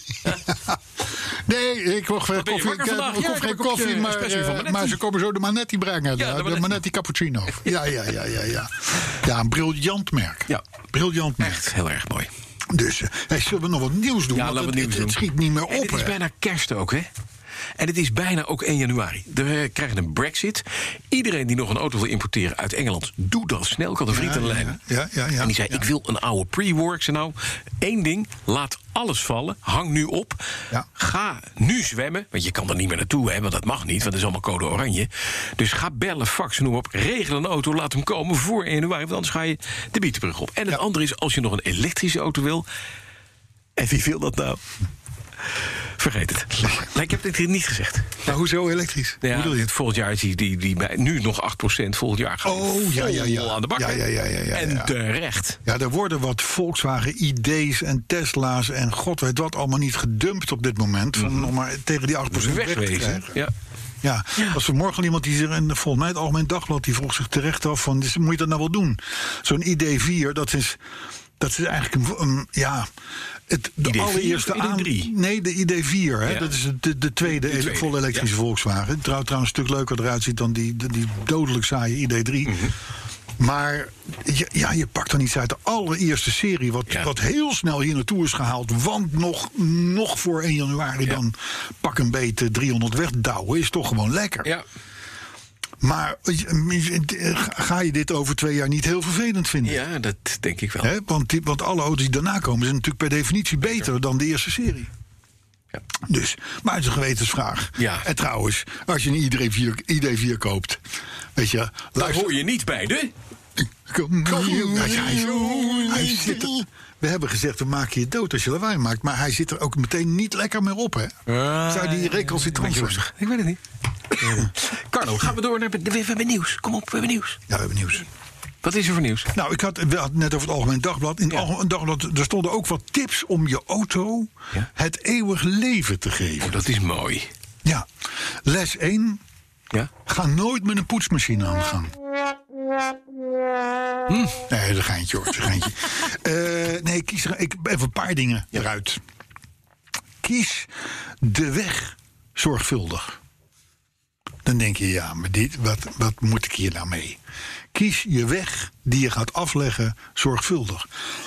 Nee, ik kocht geen koffie. Ik kocht geen koffie, maar ze komen zo de Manetti brengen. Ja, de Manetti Cappuccino. Ja. Ja, een briljant merk. Ja. Briljant merk. Echt heel erg mooi. Dus zullen we nog wat nieuws doen? Ja, want het schiet niet meer op. En het is bijna kerst ook, hè? En het is bijna ook 1 januari. We krijgen een Brexit. Iedereen die nog een auto wil importeren uit Engeland, doe dat snel. Ik had een vriend aan de lijn. Ja. En die zei, ik wil een oude pre-works. En nou, 1 ding, laat alles vallen. Hang nu op. Ja. Ga nu zwemmen. Want je kan er niet meer naartoe, hè, want dat mag niet. Want dat is allemaal code oranje. Dus ga bellen, faxen, noem op. Regel een auto, laat hem komen voor 1 januari. Want anders ga je de Bietenbrug op. En het andere is, als je nog een elektrische auto wil. En wie wil dat nou? Vergeet het. Nee, ik heb dit hier niet gezegd. Maar hoezo elektrisch? Ja, Hoe bedoel je het? volgend jaar is die bij nu nog 8%. Volgend jaar gaat ja. aan de bak. Ja. En terecht. Ja, er worden wat Volkswagen ID's en Tesla's en god weet wat allemaal niet gedumpt op dit moment. Van nog maar tegen die 8% weg te krijgen. Ja. Ja, als vanmorgen iemand die zich, en volgens mij het Algemeen Dagblad, die vroeg zich terecht af van, dus, moet je dat nou wel doen? Zo'n ID4, dat is eigenlijk de ID4 allereerste of ID3? Nee, de ID4. Hè? Ja. Dat is de tweede volle elektrische Volkswagen. Trouwens een stuk leuker eruit ziet dan die dodelijk saaie ID3. Maar je pakt dan iets uit de allereerste serie, wat heel snel hier naartoe is gehaald. Want nog voor 1 januari dan pak een beet 300 wegdouwen is toch gewoon lekker. Ja. Maar ga je dit over 2 jaar niet heel vervelend vinden? Ja, dat denk ik wel. Hè? Want alle auto's die daarna komen zijn natuurlijk per definitie beter dan de eerste serie. Ja. Dus, maar het is een gewetensvraag. Ja. En trouwens, als je een ID4 koopt, weet je, Daar hoor je niet bij de... Hij zit er. We hebben gezegd, we maken je dood als je lawaai maakt. Maar hij zit er ook meteen niet lekker meer op, hè? Zou die recalcitrant zijn? Ik weet het niet. Carlo, gaan we door naar... We hebben nieuws. Kom op, we hebben nieuws. Ja, we hebben nieuws. Wat is er voor nieuws? Nou, we hadden net over het Algemeen Dagblad. In het Algemeen Dagblad er stonden ook wat tips om je auto het eeuwig leven te geven. Oh, dat is mooi. Ja. Les 1. Ja? Ga nooit met een poetsmachine aan de gang. Nee, dat is een geintje hoor. Nee, kies er even een paar dingen eruit. Kies de weg zorgvuldig. Dan denk je, ja, maar wat moet ik hier nou mee? Kies je weg die je gaat afleggen zorgvuldig.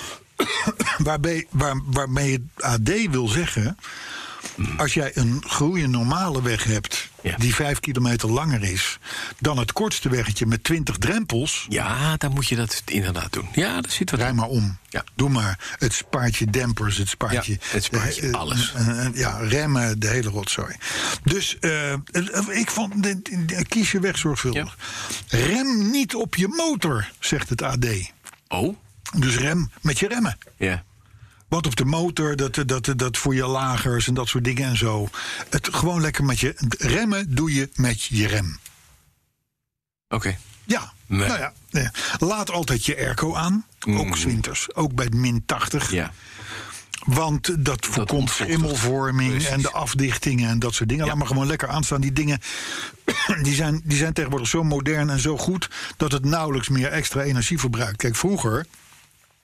Waarmee het AD wil zeggen, als jij een goede normale weg hebt die 5 kilometer langer is dan het kortste weggetje met 20 drempels. Ja, dan moet je dat inderdaad doen. Ja, dat zit wat. Rij maar om. Ja. Doe maar. Het spaart je dempers, het spaart je alles. Remmen, de hele rotzooi. Dus ik vond, kies je weg zorgvuldig. Ja. Rem niet op je motor, zegt het AD. Oh? Dus rem met je remmen. Ja. Wat op de motor, dat voor je lagers en dat soort dingen en zo. Het gewoon lekker met je remmen doe je met je rem. Oké. Ja. Nee. Nou ja. Nee. Laat altijd je airco aan. Ook 's winters. Ook bij min 80. Ja. Want dat voorkomt schimmelvorming en de afdichtingen en dat soort dingen. Laat maar gewoon lekker aanstaan. Die dingen die zijn tegenwoordig zo modern en zo goed dat het nauwelijks meer extra energie verbruikt. Kijk, vroeger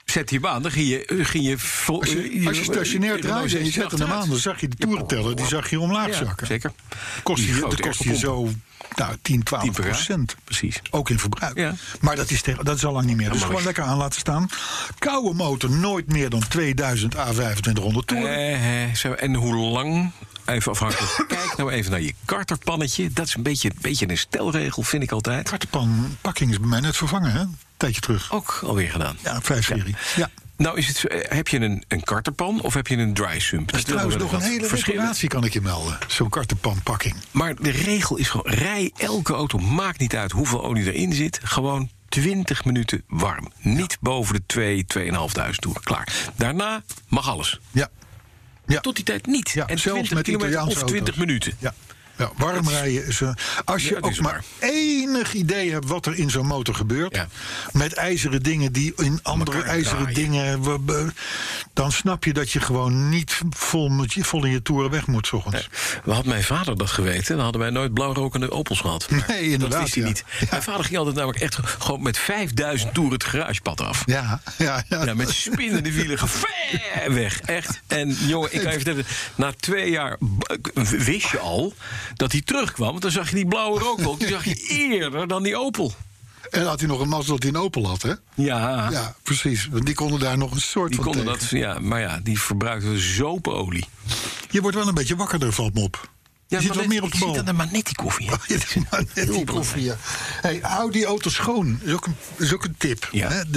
Zet hij hem aan, dan ging je als je stationair draaide en je zette hem aan, dan zag je de toerenteller, die zag je omlaag zakken. Zeker. Dat kost je zo 10-12%. Precies. Ook in verbruik. Ja. Maar dat is al lang niet meer. Dus gewoon lekker aan laten staan. Koude motor, nooit meer dan 2000 à 2500 toeren. En hoe lang? Even afhankelijk. Kijk nou even naar je karterpannetje. Dat is een beetje een stelregel, vind ik altijd. Karterpanpakking is bij mij net vervangen, hè? Een tijdje terug. Ook alweer gedaan. Ja, 5-serie. Ja. Nou, heb je een karterpan of heb je een dry sump? Dat is trouwens nog een hele reparatie, kan ik je melden. Zo'n karterpanpakking. Maar de regel is gewoon, rij elke auto, maakt niet uit hoeveel olie erin zit, gewoon 20 minuten warm. Niet boven de 2.500 toeren. Klaar. Daarna mag alles. Ja. Tot die tijd niet. Ja, en zelfs 20 met kilometer Italiaanse of 20 auto's. minuten. Ja. Ja, warm rijden is... Als je ook maar enig idee hebt wat er in zo'n motor gebeurt... Ja. met ijzeren dingen die in andere ijzeren dingen... dan snap je dat je gewoon niet vol in je toeren weg moet 's ochtends. Nee. Had mijn vader dat geweten, dan hadden wij nooit blauwrokende Opels gehad. Maar nee, inderdaad. Dat wist hij niet. Ja. Mijn vader ging altijd namelijk echt gewoon met 5000 toeren het garagepad af. Ja, met spinnende wielen ver weg. Echt. En jongen, ik kan je vertellen, na 2 jaar wist je al dat hij terugkwam. Want dan zag je die blauwe rookwolk, die zag je eerder dan die Opel. En had hij nog een mazzel dat hij een Opel had, hè? Ja. Ja, precies. Want die konden daar nog een soort van tegen. Maar die verbruikten zopenolie. Je wordt wel een beetje wakkerder, valt me op. Je zit wat meer op de bal. Je zit aan de Manetti koffie. Manetti koffie, ja. Hey, hou die auto schoon. Is ook een tip. Ja. Hè?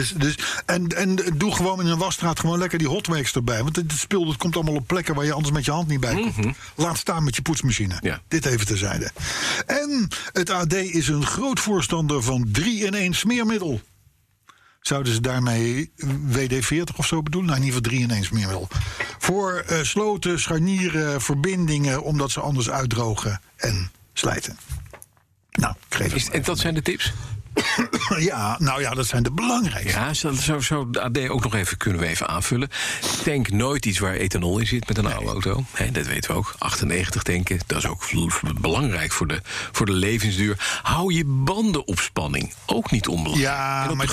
En doe gewoon in een wasstraat gewoon lekker die hotworks erbij. Want het spul dat komt allemaal op plekken waar je anders met je hand niet bij komt. Laat staan met je poetsmachine. Ja. Dit even terzijde. En het AD is een groot voorstander van 3-in-1 smeermiddel. Zouden ze daarmee WD-40 of zo bedoelen? Nou, in ieder geval 3-in-1 smeermiddel. Voor sloten, scharnieren, verbindingen, omdat ze anders uitdrogen en slijten. Nou, ik geef het. En dat zijn de tips? Ja, nou ja, dat zijn de belangrijkste. Ja, zo de AD ook nog even kunnen we even aanvullen. Tank nooit iets waar ethanol in zit met een oude auto. Dat weten we ook. 98 tanken, dat is ook belangrijk voor de levensduur. Hou je bandenopspanning ook niet onbelangrijk. Ja, maar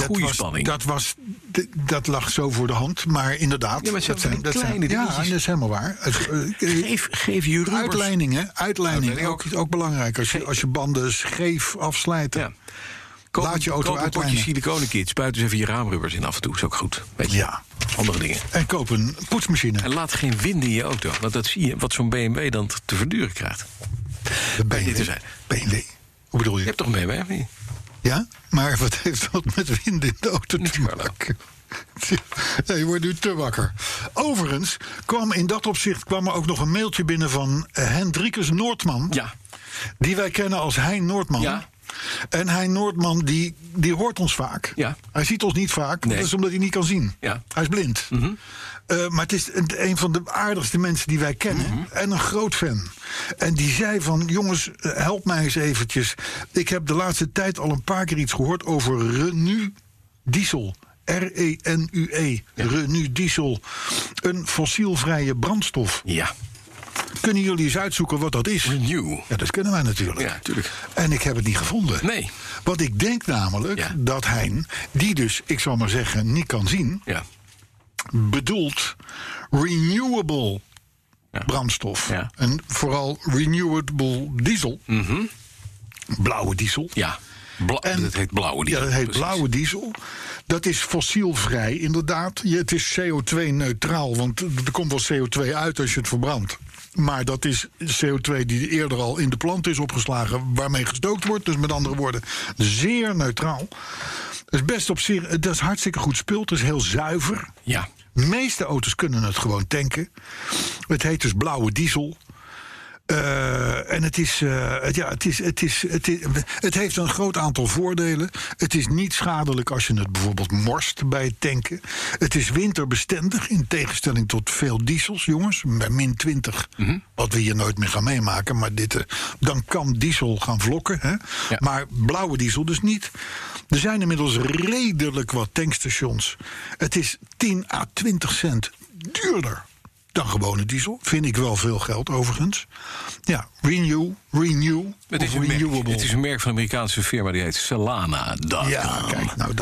dat lag zo voor de hand. Maar inderdaad, ja, maar dat zijn kleine dingetjes. Ja, dat is helemaal waar. Geef je rubbers. Uitleiding ook belangrijk. Als je banden scheef afslijten. Ja. Laat je auto koop een potje siliconenkit. Spuit dus even je raamrubbers in af en toe. Is ook goed. Weet je? Ja. Andere dingen. En koop een poetsmachine. En laat geen wind in je auto. Want dat zie je wat zo'n BMW dan te verduren krijgt. De BMW? Hoe bedoel je? Je hebt toch een BMW, of niet? Ja, maar wat heeft dat met wind in de auto te maken? Je wordt nu te wakker. Overigens kwam in dat opzicht er ook nog een mailtje binnen van Hendrikus Noordman. Ja. Die wij kennen als Hein Noordman. Ja. En Hein Noordman, die hoort ons vaak. Ja. Hij ziet ons niet vaak, dat is omdat hij niet kan zien. Ja. Hij is blind. Maar het is een van de aardigste mensen die wij kennen. En een groot fan. En die zei van, jongens, help mij eens eventjes. Ik heb de laatste tijd al een paar keer iets gehoord over Renault Diesel. R-E-N-U-E. Ja. Renault Diesel. Een fossielvrije brandstof. Ja. Kunnen jullie eens uitzoeken wat dat is? Renew. Ja, dat kunnen wij natuurlijk. Ja, natuurlijk. En ik heb het niet gevonden. Nee. Want ik denk namelijk dat Hein, die dus, ik zal maar zeggen, niet kan zien, bedoelt renewable brandstof. Ja. En vooral renewable diesel. Blauwe diesel. Ja. Dat heet blauwe diesel. Ja, dat heet blauwe diesel. Dat is fossielvrij, inderdaad. Het is CO2-neutraal, want er komt wel CO2 uit als je het verbrandt. Maar dat is CO2 die eerder al in de plant is opgeslagen, waarmee gestookt wordt. Dus met andere woorden, zeer neutraal. Dat is best op zich, dat is hartstikke goed spul. Het is heel zuiver. Ja. De meeste auto's kunnen het gewoon tanken. Het heet dus blauwe diesel. En het heeft een groot aantal voordelen. Het is niet schadelijk als je het bijvoorbeeld morst bij het tanken. Het is winterbestendig in tegenstelling tot veel diesels, jongens. Bij -20, wat we hier nooit meer gaan meemaken. Maar dan kan diesel gaan vlokken. Hè? Ja. Maar blauwe diesel dus niet. Er zijn inmiddels redelijk wat tankstations. Het is 10 à 20 cent duurder dan gewone diesel. Vind ik wel veel geld, overigens. Ja, Renew. Het is een merk van een Amerikaanse firma die heet Solana. Ja, kijk, nou dat.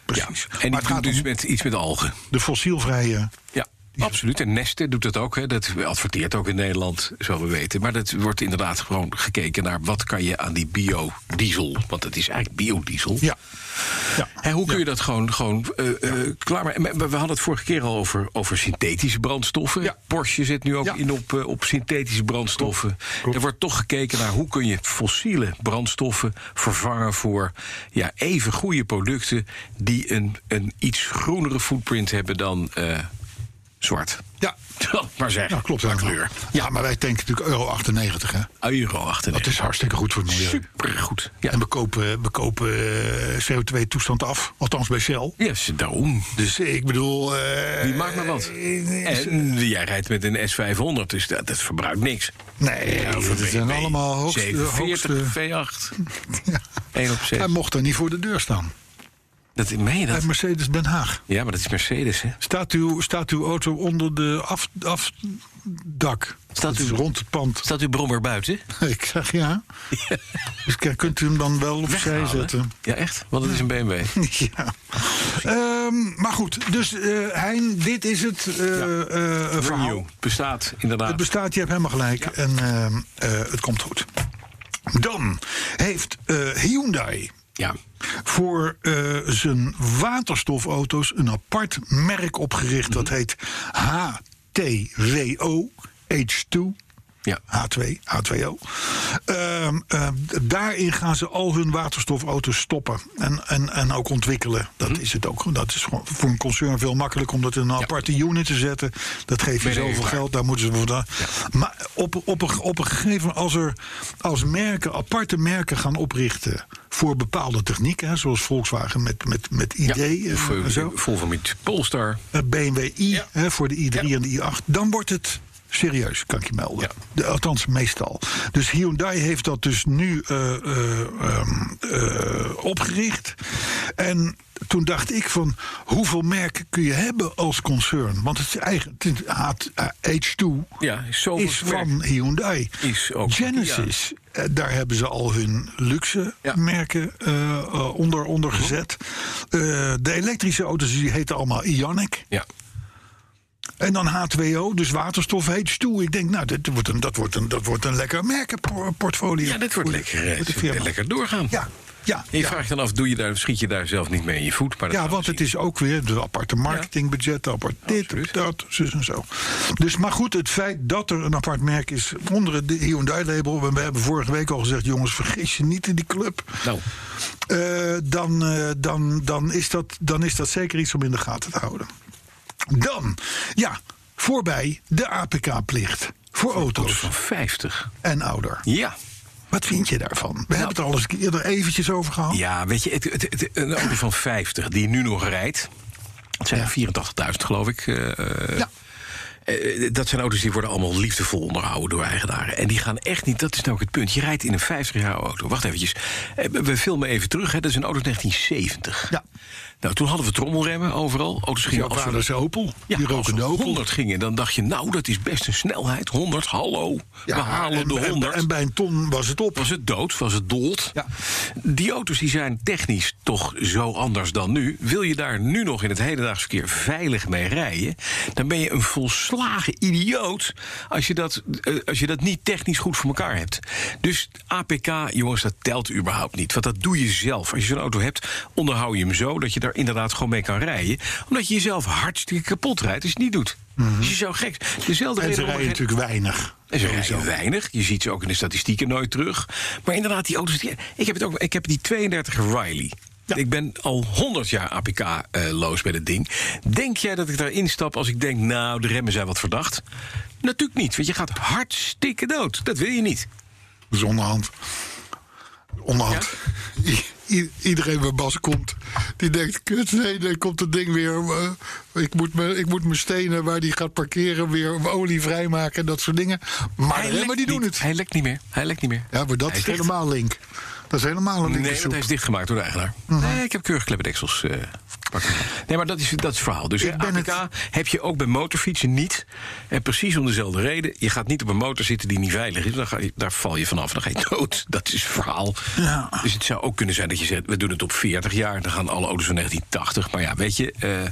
precies. Ja. En die gaat dus met iets met algen. De fossielvrije... Ja. Absoluut. En Neste doet dat ook. Hè. Dat adverteert ook in Nederland, zo we weten. Maar dat wordt inderdaad gewoon gekeken naar... wat kan je aan die biodiesel... want het is eigenlijk biodiesel. Ja. En hoe kun je dat gewoon klaarmaken? We hadden het vorige keer al over synthetische brandstoffen. Ja. Porsche zit nu ook in op synthetische brandstoffen. Klopt. Er wordt toch gekeken naar hoe kun je fossiele brandstoffen vervangen... voor even goede producten die een iets groenere footprint hebben dan... zwart. Ja. Maar zeg. Ja, klopt. Kleur. Ja, maar wij tanken natuurlijk euro 98, hè? Euro 98. Dat is hartstikke goed voor het milieu. Supergoed. Ja. En we kopen CO2-toestand af. Althans bij Shell. Yes, daarom. Dus ik bedoel... Wie maakt maar wat. En jij rijdt met een S500, dus dat verbruikt niks. Nee, dat zijn allemaal hoogste... 47 V8. Ja. 1 op 6. Hij mocht er niet voor de deur staan. Meen je dat? Bij Mercedes Den Haag. Ja, maar dat is Mercedes, hè? Staat uw auto onder de afdak? Het is rond het pand. Staat uw brommer buiten? Ik zeg ja. Dus kunt u hem dan wel opzij zetten? Ja, echt? Want het is een BMW. Ja. Maar goed, dus Hein, dit is het verhaal. Het bestaat, inderdaad. Het bestaat, je hebt helemaal gelijk. Ja. En het komt goed. Dan heeft Hyundai... Ja. Voor zijn waterstofauto's een apart merk opgericht. Dat heet HTWO, H2. Ja. H2O. Daarin gaan ze al hun waterstofauto's stoppen en ook ontwikkelen. Dat is het ook. Dat is voor een concern veel makkelijker om dat in een aparte unit te zetten. Dat geeft je zoveel geld, daar moeten ze voor. Ja. Maar op een gegeven moment, als merken aparte merken gaan oprichten voor bepaalde technieken, zoals Volkswagen met ID en zo. Volvo met Polestar. BMW i voor de i3 en de i8. Dan wordt het serieus, kan ik je melden. Ja. Althans, meestal. Dus Hyundai heeft dat dus nu opgericht. En toen dacht ik van, hoeveel merken kun je hebben als concern? Want het is eigenlijk H2 is van Hyundai. Is ook Genesis, daar hebben ze al hun luxe merken onder gezet. De elektrische auto's die heten allemaal Ioniq. Ja. En dan H2O, dus waterstof H2. Ik denk, nou, dat wordt een lekker merkenportfolio. Ja, dat wordt lekker doorgaan. Ja, en je vraagt dan af, schiet je daar zelf niet mee in je voet? Maar want het is ook weer de aparte marketingbudget, apart dit, dat, zus en zo. Dus, maar goed, het feit dat er een apart merk is onder het Hyundai-label... en we hebben vorige week al gezegd, jongens, vergis je niet in die club... Nou. Dan is dat zeker iets om in de gaten te houden. Dan, voorbij de APK-plicht voor auto's van 50 en ouder. Ja. Wat vind je daarvan? We hebben het er al eens eerder eventjes over gehad. Ja, weet je, een auto van 50 die nu nog rijdt... het zijn er 84.000, geloof ik. Dat zijn auto's die worden allemaal liefdevol onderhouden door eigenaren. En die gaan echt niet, dat is nou ook het punt. Je rijdt in een 50-jarige auto. Wacht eventjes. We filmen even terug. Dat is een auto 1970. Ja. Nou, toen hadden we trommelremmen overal. Auto's gingen als een Opel. Ja, als er 100 gingen, dan dacht je, nou, dat is best een snelheid. 100, hallo. We halen de 100. En bij een ton was het op. Was het dood, was het dood. Ja. Die auto's die zijn technisch toch zo anders dan nu. Wil je daar nu nog in het hedendaags verkeer veilig mee rijden... dan ben je een volslagen idioot als je dat niet technisch goed voor elkaar hebt. Dus APK, jongens, dat telt überhaupt niet. Want dat doe je zelf. Als je zo'n auto hebt, onderhoud je hem zo... dat je daar inderdaad gewoon mee kan rijden. Omdat je jezelf hartstikke kapot rijdt als je het niet doet. Mm-hmm. Dus je zou gek... En ze rijden natuurlijk weinig. En ze rijden weinig. Je ziet ze ook in de statistieken nooit terug. Maar inderdaad, die auto's... Ik heb die 32 Riley. Ja. Ik ben al 100 jaar APK-loos bij dat ding. Denk jij dat ik daarin stap als ik denk... nou, de remmen zijn wat verdacht? Natuurlijk niet, want je gaat hartstikke dood. Dat wil je niet. Dat is onderhand. Ja? Iedereen waar Bas komt, die denkt... kut, nee, dan komt het ding weer... Ik moet mijn stenen waar die gaat parkeren... weer olie vrijmaken en dat soort dingen. Maar de remmen die doen het. Hij lekt niet meer. Ja, maar dat is helemaal link. Dat is helemaal een link. Nee, want hij is dichtgemaakt door de eigenaar. Nee, ik heb keurig kleppendeksels Nee, maar dat is het verhaal. Dus APK heb je ook bij motorfietsen niet. En precies om dezelfde reden. Je gaat niet op een motor zitten die niet veilig is. Daar val je vanaf, dan ga je dood. Dat is het verhaal. Ja. Dus het zou ook kunnen zijn dat je zegt, we doen het op 40 jaar. Dan gaan alle auto's van 1980. Maar ja, weet je...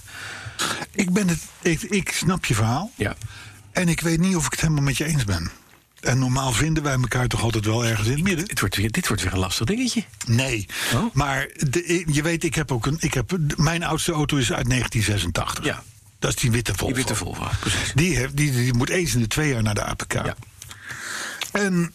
Ik snap je verhaal. Ja. En ik weet niet of ik het helemaal met je eens ben. En normaal vinden wij elkaar toch altijd wel ergens in het midden. Dit wordt weer een lastig dingetje. Nee, maar je weet, mijn oudste auto is uit 1986. Ja. Dat is die witte Volvo. Die witte Volvo, precies. Die moet eens in de 2 jaar naar de APK. Ja. En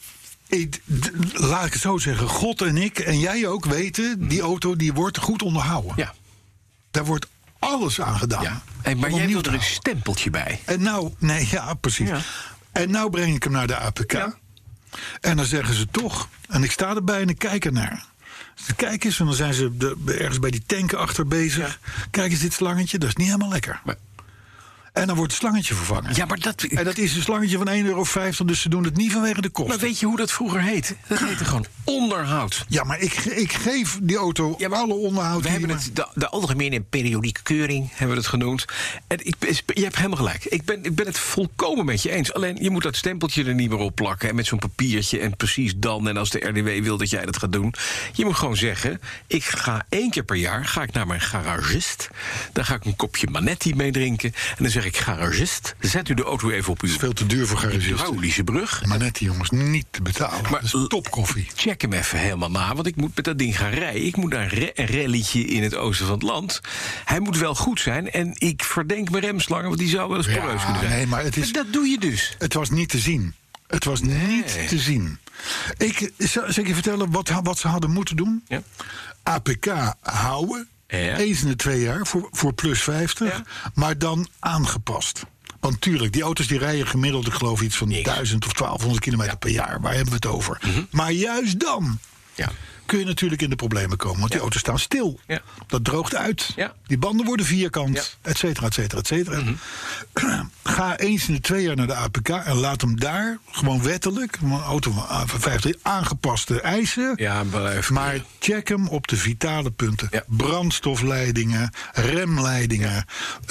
laat ik het zo zeggen, God en ik en jij ook weten, die auto die wordt goed onderhouden. Ja. Daar wordt alles aan gedaan. Ja. Maar jij wilt er een stempeltje bij. En nou, nee, ja, precies. Ja. En nou breng ik hem naar de APK. Ja. En dan zeggen ze toch. En ik sta erbij en ik kijk ernaar. Kijk eens, en dan zijn ze ergens bij die tanken achter bezig. Ja. Kijk eens, dit slangetje, dat is niet helemaal lekker. Maar... En dan wordt het slangetje vervangen. Ja, maar en dat is een slangetje van €1,50, dus ze doen het niet vanwege de kosten. Maar weet je hoe dat vroeger heette? Dat heette gewoon onderhoud. Ja, maar ik geef die auto alle onderhoud. We hebben het de algemene periodieke keuring, hebben we het genoemd. En je hebt helemaal gelijk. Ik ben het volkomen met je eens. Alleen, je moet dat stempeltje er niet meer op plakken. En met zo'n papiertje en precies dan. En als de RDW wil dat jij dat gaat doen. Je moet gewoon zeggen, ik ga 1 keer per jaar naar mijn garagist. Dan ga ik een kopje Manetti mee drinken. En dan zeg ik, garagist, zet u de auto even op uw... Dat is veel te duur voor garagisten. Hydraulische brug. Manetti, jongens, niet te betalen. Maar dat is topkoffie. Check hem even helemaal na, want ik moet met dat ding gaan rijden. Ik moet naar een rallytje in het oosten van het land. Hij moet wel goed zijn en ik verdenk mijn remslangen, want die zou wel eens poreus kunnen zijn. Nee, maar dat doe je dus. Het was niet te zien. Het was niet te zien. Zal ik je vertellen wat ze hadden moeten doen? Ja. APK houden. Ja. Eens in de 2 jaar voor plus 50, ja. Maar dan aangepast. Want tuurlijk, die auto's die rijden gemiddeld, ik geloof iets van 1000 of 1200 kilometer per jaar. Waar hebben we het over? Mm-hmm. Maar juist dan kun je natuurlijk in de problemen komen. Want die auto's staan stil. Ja. Dat droogt uit. Ja. Die banden worden vierkant, et cetera, et cetera, et cetera. Mm-hmm. Ga eens in de 2 jaar naar de APK en laat hem daar gewoon wettelijk, een auto van 50 aangepaste eisen. Ja, maar check hem op de vitale punten. Ja. Brandstofleidingen, remleidingen,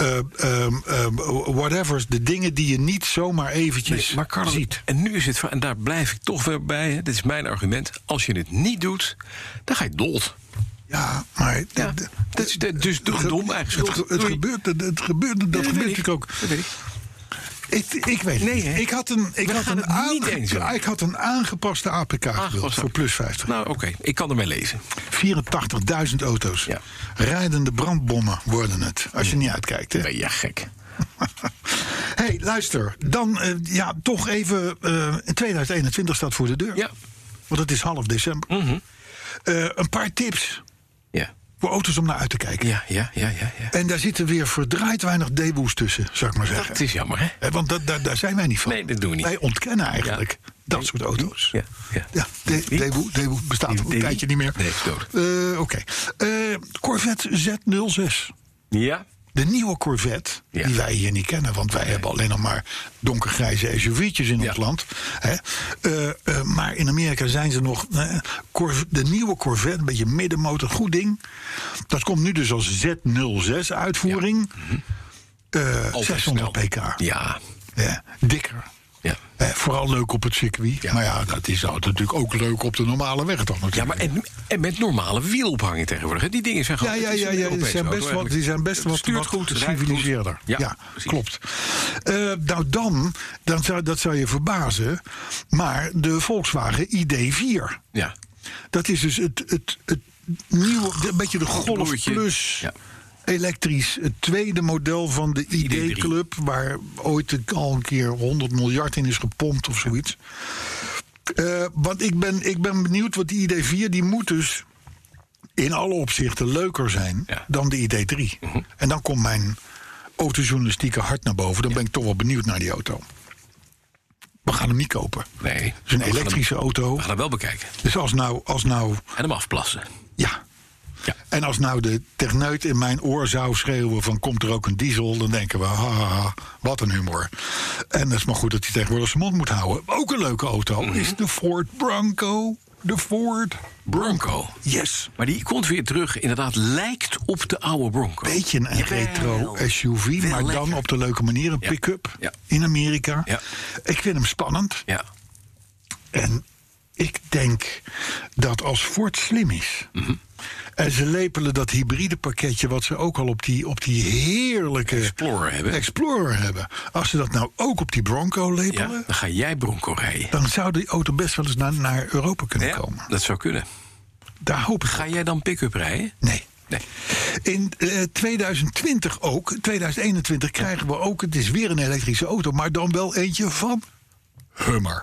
whatever. De dingen die je niet zomaar eventjes ziet. En nu is het, en daar blijf ik toch weer bij, dit is mijn argument. Als je het niet doet, dan ga je dood. Ja, maar... Ja, dat is dus dom eigenlijk. Het gebeurt natuurlijk ook. Dat weet ik. Ik weet het niet. Ik had een aangepaste APK gewild voor plus 50. Nou, oké. Ik kan ermee lezen. 84.000 auto's. Ja. Rijdende brandbommen worden het. Als je niet uitkijkt. Hè? Ben je gek. Hey, luister. Dan toch even... 2021 staat voor de deur. Ja. Want het is half december. Mm-hmm. Een paar tips. Ja. Voor auto's om naar uit te kijken. Ja. En daar zitten weer verdraaid weinig debu's tussen, zou ik maar zeggen. Dat is jammer, hè? Want daar zijn wij niet van. Nee, dat doen we niet. Wij ontkennen eigenlijk dat soort auto's. Ja, debu bestaat een tijdje niet meer. Nee, is dood. Oké. Corvette Z06. Ja. De nieuwe Corvette, die wij hier niet kennen. Want wij hebben alleen nog maar donkergrijze SUV'tjes in ons land. Hè. Maar in Amerika zijn ze nog... de nieuwe Corvette, een beetje middenmotor, goed ding. Dat komt nu dus als Z06 uitvoering. Ja. 600 pk. Ja. Dikker. Ja. Vooral leuk op het circuit. Ja. Maar ja, dat is natuurlijk ook leuk op de normale weg toch natuurlijk. Ja, maar en met normale wielophanging tegenwoordig. Die dingen zijn gewoon... Die zijn best wat geciviliseerder. Ja, klopt. Dat zou je verbazen. Maar de Volkswagen ID4. Ja. Dat is dus het nieuwe, een beetje de Golf Plus... Ja. Elektrisch, het tweede model van de ID-club... waar ooit al een keer 100 miljard in is gepompt of zoiets. Want ik ben benieuwd, want die ID4 die moet dus... in alle opzichten leuker zijn dan de ID3. Mm-hmm. En dan komt mijn autojournalistieke hart naar boven. Dan ben ik toch wel benieuwd naar die auto. We gaan hem niet kopen. Nee. Het is een elektrische auto. We gaan hem wel bekijken. Dus als nou... En hem afplassen. Ja. Ja. En als nou de techneut in mijn oor zou schreeuwen van komt er ook een diesel, dan denken we, haha, wat een humor. En dat is maar goed dat hij tegenwoordig zijn mond moet houden. Ook een leuke auto is de Ford Bronco. de Ford Bronco. Yes. Maar die komt weer terug. Inderdaad, lijkt op de oude Bronco. Beetje een retro SUV, Wel maar lekker. dan op de leuke manier. Een Ja. pick-up Ja. in Amerika. Ja. Ik vind hem spannend. Ja. En ik denk dat als Ford slim is... en ze lepelen dat hybride pakketje... wat ze ook al op die heerlijke Explorer hebben. Als ze dat nou ook op die Bronco lepelen... Ja, dan ga jij Bronco rijden. dan zou die auto best wel eens naar Europa kunnen komen. Dat zou kunnen. Daar hoop ik Ga op. jij dan pick-up rijden? Nee. Nee. In 2020 ook, 2021 krijgen we ook... het is weer een elektrische auto, maar dan wel eentje van Hummer.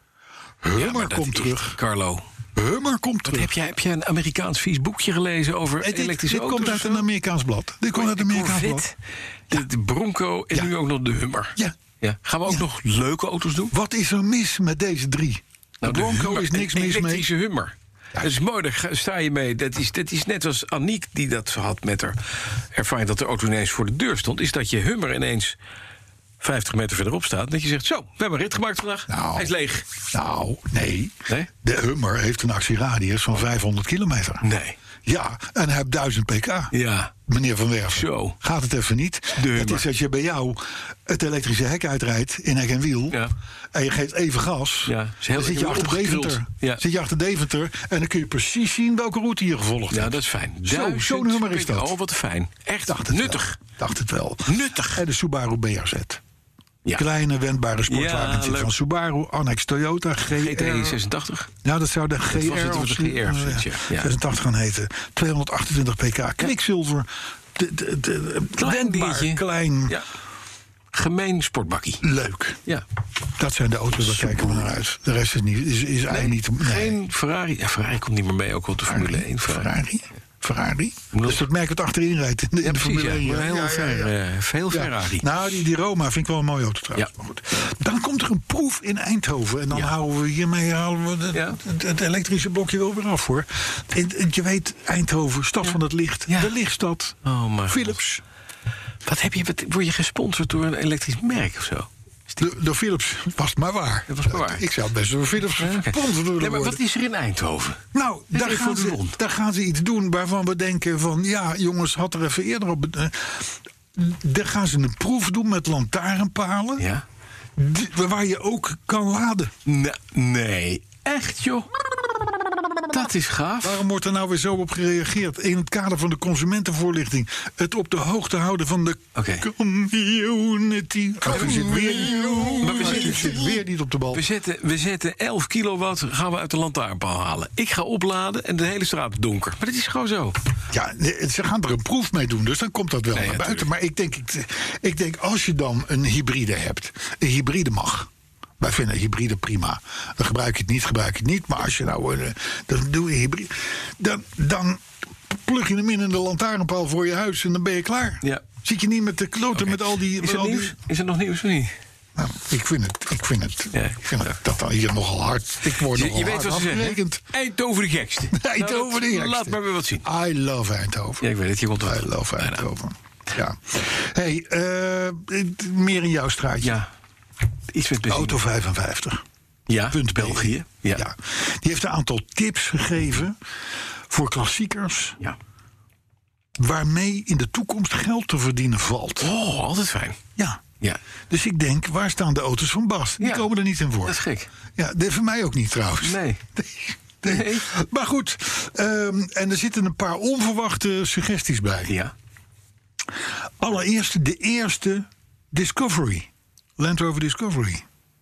Hummer komt terug. Carlo, Hummer komt terug. heb jij een Amerikaans vies boekje gelezen over elektrische dit auto's? komt uit een Amerikaans blad. Dit komt uit een Amerikaans blad. De Bronco en Ja. nu ook nog de Hummer. Ja. Ja. Gaan we ook nog leuke auto's doen? Wat is er mis met deze drie? Nou, de Bronco Hummer, is niks een mis mee. elektrische Hummer. Dat is mooi, daar sta je mee. Dat is net als Aniek die dat had met haar ervaring... dat de auto ineens voor de deur stond. Is dat je Hummer ineens 50 meter verderop staat... dat je zegt, zo, we hebben een rit gemaakt vandaag. Nou. Hij is leeg. Nou, nee. Nee? De Hummer heeft een actieradius van 500 kilometer. Nee. Ja, en hij heeft 1000 pk. Ja. Meneer Van Werven. Zo. Gaat het even niet? De Het Hummer. is als je bij jou het elektrische hek uitrijdt in hek en wiel... Ja. en je geeft even gas, Ja, is heel dan zit je achter opgekruld. Deventer. Ja. Zit je achter Deventer en dan kun je precies zien welke route je gevolgd Ja, hebt. dat is fijn. Zo'n Hummer is dat. Oh, wat fijn. Echt Dacht het nuttig. Wel. Dacht het wel. Nuttig. En de Subaru BRZ. Ja. Kleine, wendbare sportwagentje leuk. van Subaru, annex Toyota, GT 86. Nou, dat zou de GR was het, of de GR of zoiets, ja. 86 gaan heten. 228 pk, kwikzilver. Klein Wendbaar, dingetje. klein, Ja. Gemeen sportbakkie. leuk. Ja. Dat zijn de auto's, daar kijken we naar uit. De rest is eigenlijk niet... Nee. Geen Ferrari. Ja, Ferrari komt niet meer mee, ook op de Formule 1. Ferrari? Dus dat merk het achterin rijdt in de, in de Formule 1. Ja. Heel Ja. Ferrari. Nou, die Roma vind ik wel een mooie auto trouwens. Ja. Maar goed. Dan komt er een proef in Eindhoven. En dan halen we het elektrische blokje wel weer af, hoor. En je weet, Eindhoven, stad van het licht. Ja. De lichtstad. Oh, maar Philips. Word je gesponsord door een elektrisch merk of zo? Door Philips was het maar waar. Dat was maar waar. Ik zou best door Philips Oké. gesponsord willen Nee, maar worden. wat is er in Eindhoven? Nou, daar gaan ze iets doen waarvan we denken van... ja, jongens, had er even eerder op... daar gaan ze een proef doen met lantaarnpalen... Ja? waar je ook kan laden. Nee. Echt, joh? Dat is gaaf. Waarom wordt er nou weer zo op gereageerd? In het kader van de consumentenvoorlichting. Het op de hoogte houden van de community. We zitten weer niet op de bal. We zetten 11 kilowatt, gaan we uit de lantaarnpaal halen. Ik ga opladen en de hele straat is donker. Maar dat is gewoon zo. Ja, ze gaan er een proef mee doen, dus dan komt dat wel Nee, naar buiten. natuurlijk. Maar ik denk, als je dan een hybride hebt... een hybride mag... Wij vinden hybride prima. Dan gebruik je het niet. Maar als je nou... dan doe je hybride. Dan plug je hem in de lantaarnpaal voor je huis... en dan ben je klaar. Ja. Zit je niet met de kloten met al die... Is er nieuws? Is er nog nieuws of niet? Nou, ik vind dat dan hier nogal hard... Ik word nogal Je weet hard wat ze zeggen. afgerekend. Eindhoven de gekste. Eindhoven de gekste. Laat maar weer wat zien. I love Eindhoven. Ja, ik weet het. Je komt er I love Eindhoven. Ja. Hey, meer in jouw straatje. Ja. Iets met benzine. Auto 55. Ja, Punt België. Ja. Die heeft een aantal tips gegeven voor klassiekers... Ja. waarmee in de toekomst geld te verdienen valt. Oh, altijd fijn. Ja. Ja. Dus ik denk, waar staan de auto's van Bas? Die Ja. komen er niet in voor. Dat is gek. Ja, dat voor mij ook niet trouwens. Nee. Nee. Maar goed, en er zitten een paar onverwachte suggesties bij. Ja. Allereerst de eerste Discovery. Land Rover Discovery.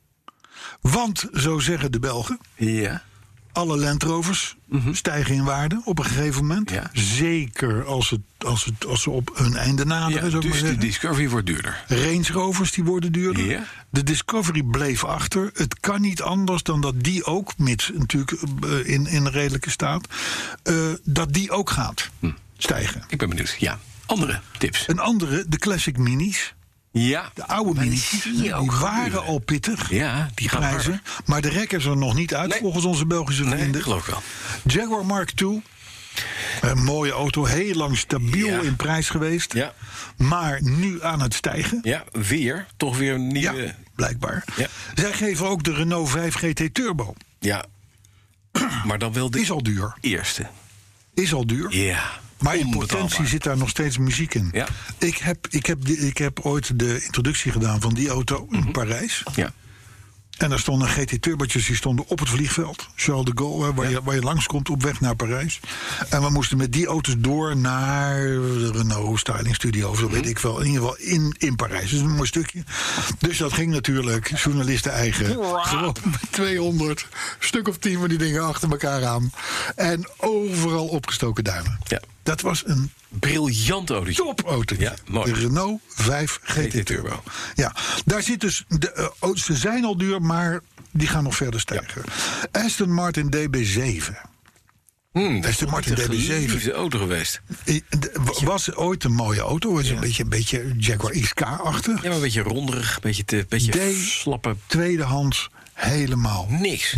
Want, zo zeggen de Belgen... Ja. alle Land Rovers stijgen in waarde op een gegeven moment. Ja. Zeker als ze op hun einde naderen, zou ik maar Dus de zeggen. Discovery wordt duurder. Range Rovers die worden duurder. Ja. De Discovery bleef achter. Het kan niet anders dan dat die ook, mits natuurlijk in redelijke staat... dat die ook gaat stijgen. Ik ben benieuwd. Ja. Andere tips. Een andere, de Classic Minis. Ja. De oude Maar Minis, zie je die ook waren gebeuren. al pittig. Ja, die gaan prijzen. harder. Maar de rek is er nog niet uit, Nee. volgens onze Belgische Nee, vrienden. dat geloof ik wel. Jaguar Mark II. Een mooie auto, heel lang stabiel Ja. in prijs geweest. Ja. Maar nu aan het stijgen. Ja, weer. Toch weer een nieuwe... Ja, blijkbaar. Ja. Zij geven ook de Renault 5 GT Turbo. Ja. Maar dan wel de is al duur. eerste. Is al duur. Ja. Maar in potentie zit daar nog steeds muziek in. Ja. Ik heb ooit de introductie gedaan van die auto in Parijs. Ja. En daar stonden GT-turbootjes, die stonden op het vliegveld. Charles de Gaulle, waar je langskomt op weg naar Parijs. En we moesten met die auto's door naar de Renault Styling Studio. Of zo weet ik wel. In ieder geval in Parijs. Dus een mooi stukje. Dus dat ging natuurlijk journalisten eigen. Gewoon met 200, stuk of 10 van die dingen achter elkaar aan. En overal opgestoken duimen. Ja. Dat was een briljant autootje. Topauto. Ja, mooi. De Renault 5 GT Turbo. Ja, daar zit dus. Ze zijn al duur, maar die gaan nog verder stijgen. Ja. Aston Martin DB7. Aston Martin DB7. De auto geweest. Was ooit een mooie auto. Was een beetje Jaguar XK-achtig. Ja, maar een beetje ronderig. Een beetje slappe. Tweedehands helemaal niks.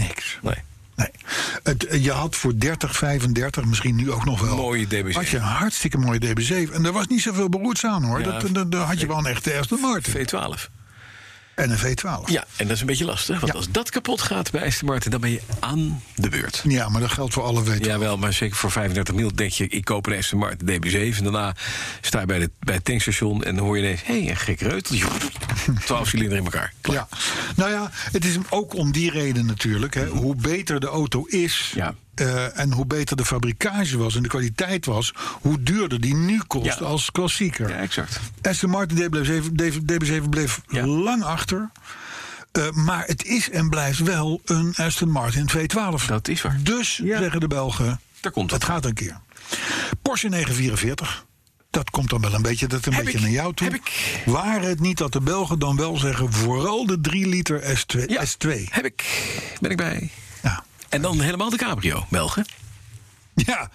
Nee. Je had voor 30, 35, misschien nu ook nog wel. Mooie DB7. Had je een hartstikke mooie DB7. En er was niet zoveel beroerds aan hoor. Ja, daar had je wel een echte Aston Martin. V12. En een V12. Ja, en dat is een beetje lastig. Want als dat kapot gaat bij Aston Martin, dan ben je aan de beurt. Ja, maar dat geldt voor alle V12. Jawel, maar zeker voor 35 mil denk je, ik koop een Aston Martin DB7. En daarna sta je bij het tankstation en dan hoor je ineens, hé, een gek reuteltje. 12 cilinder in elkaar. Klaar. Ja, nou ja, het is ook om die reden natuurlijk. Hè. Hoe beter de auto is. Ja. En hoe beter de fabrikage was en de kwaliteit was, hoe duurder die nu kost als klassieker. Ja, exact. Aston Martin DB7 bleef lang achter. Maar het is en blijft wel een Aston Martin V12. Dat is waar. Dus zeggen de Belgen, daar komt het gaat een keer. Porsche 944. Dat komt dan wel een beetje naar jou toe. Waren het niet dat de Belgen dan wel zeggen, vooral de 3 liter S2? Ben ik bij. Ja. En dan helemaal de cabrio, Belgen. Ja.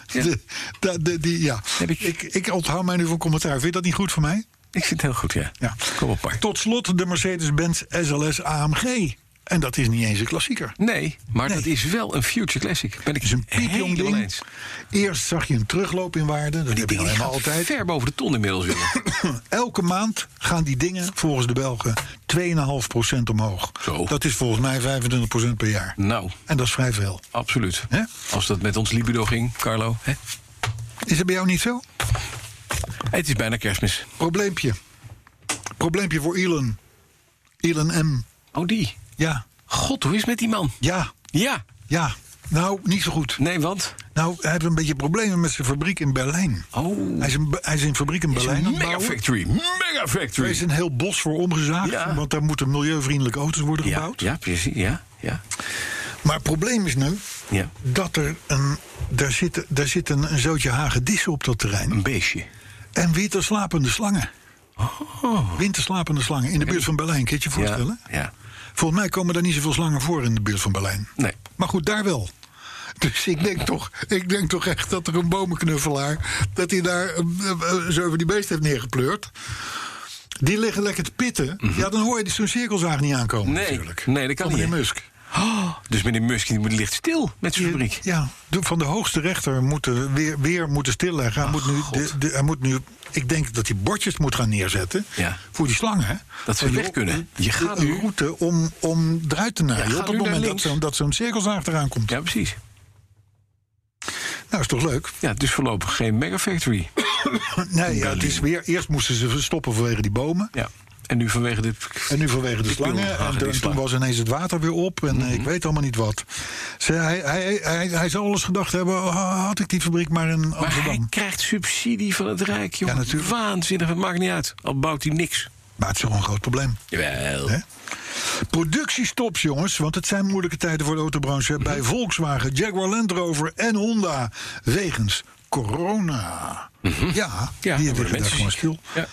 Ik onthoud mij nu van commentaar. Vind je dat niet goed voor mij? Ik vind het heel goed, ja. Kom op, maar. Tot slot de Mercedes-Benz SLS AMG. En dat is niet eens een klassieker. Nee, maar dat is wel een future classic. Ben ik is een piepjong ding. Eens. Eerst zag je een terugloop in waarde. Dat heb je helemaal altijd. Ver boven de ton inmiddels willen. Elke maand gaan die dingen volgens de Belgen 2,5% omhoog. Zo. Dat is volgens mij 25% per jaar. Nou. En dat is vrij veel. Absoluut. He? Als dat met ons libido ging, Carlo. He? Is het bij jou niet zo? Het is bijna Kerstmis. Probleempje voor Elon. Elon M. Oh, die? Ja. God, hoe is het met die man? Ja. Nou, niet zo goed. Nee, want? Nou, hij heeft een beetje problemen met zijn fabriek in Berlijn. Oh. Hij is een fabriek in Berlijn aan het bouwen. Mega factory. Er is een heel bos voor omgezaagd. Ja. Want daar moeten milieuvriendelijke auto's worden gebouwd. Ja, precies. Ja. Maar het probleem is nu dat daar zit een zootje hagedissen op dat terrein. Een beestje. En winterslapende slangen. Winterslapende slangen in de buurt van Berlijn. Kun je je voorstellen? Ja. Volgens mij komen daar niet zoveel slangen voor in de buurt van Berlijn. Nee. Maar goed, daar wel. Dus ik denk toch echt dat er een bomenknuffelaar, dat hij daar zo over die beest heeft neergepleurd. Die liggen lekker te pitten. Ja, dan hoor je zo'n cirkelzaag niet aankomen natuurlijk. Nee, dat kan niet. Meneer Musk. Oh, dus meneer Musk die ligt stil met zijn fabriek. Ja, van de hoogste rechter weer moeten stilleggen. Hij moet nu, ik denk dat hij bordjes moet gaan neerzetten voor die slangen. Dat ze weg kunnen. Je gaat een route om eruit te naaien op het moment dat zo'n cirkelzaag eraan komt. Ja, precies. Nou, is toch leuk? Ja, dus voorlopig geen megafactory. Nee, het is weer. Eerst moesten ze stoppen vanwege die bomen. Ja. En nu vanwege de slangen. En toen was ineens het water weer op. En ik weet allemaal niet wat. Hij zou alles gedacht hebben. Had ik die fabriek maar in Amsterdam. Maar hij krijgt subsidie van het Rijk, jongen. Ja, natuurlijk. Waanzinnig, het maakt niet uit. Al bouwt hij niks. Maar het is toch een groot probleem. Jawel. He? Productiestops, jongens. Want het zijn moeilijke tijden voor de autobranche. Bij Volkswagen, Jaguar Land Rover en Honda. Wegens corona. Ja, die liggen daar gewoon stil. Ja.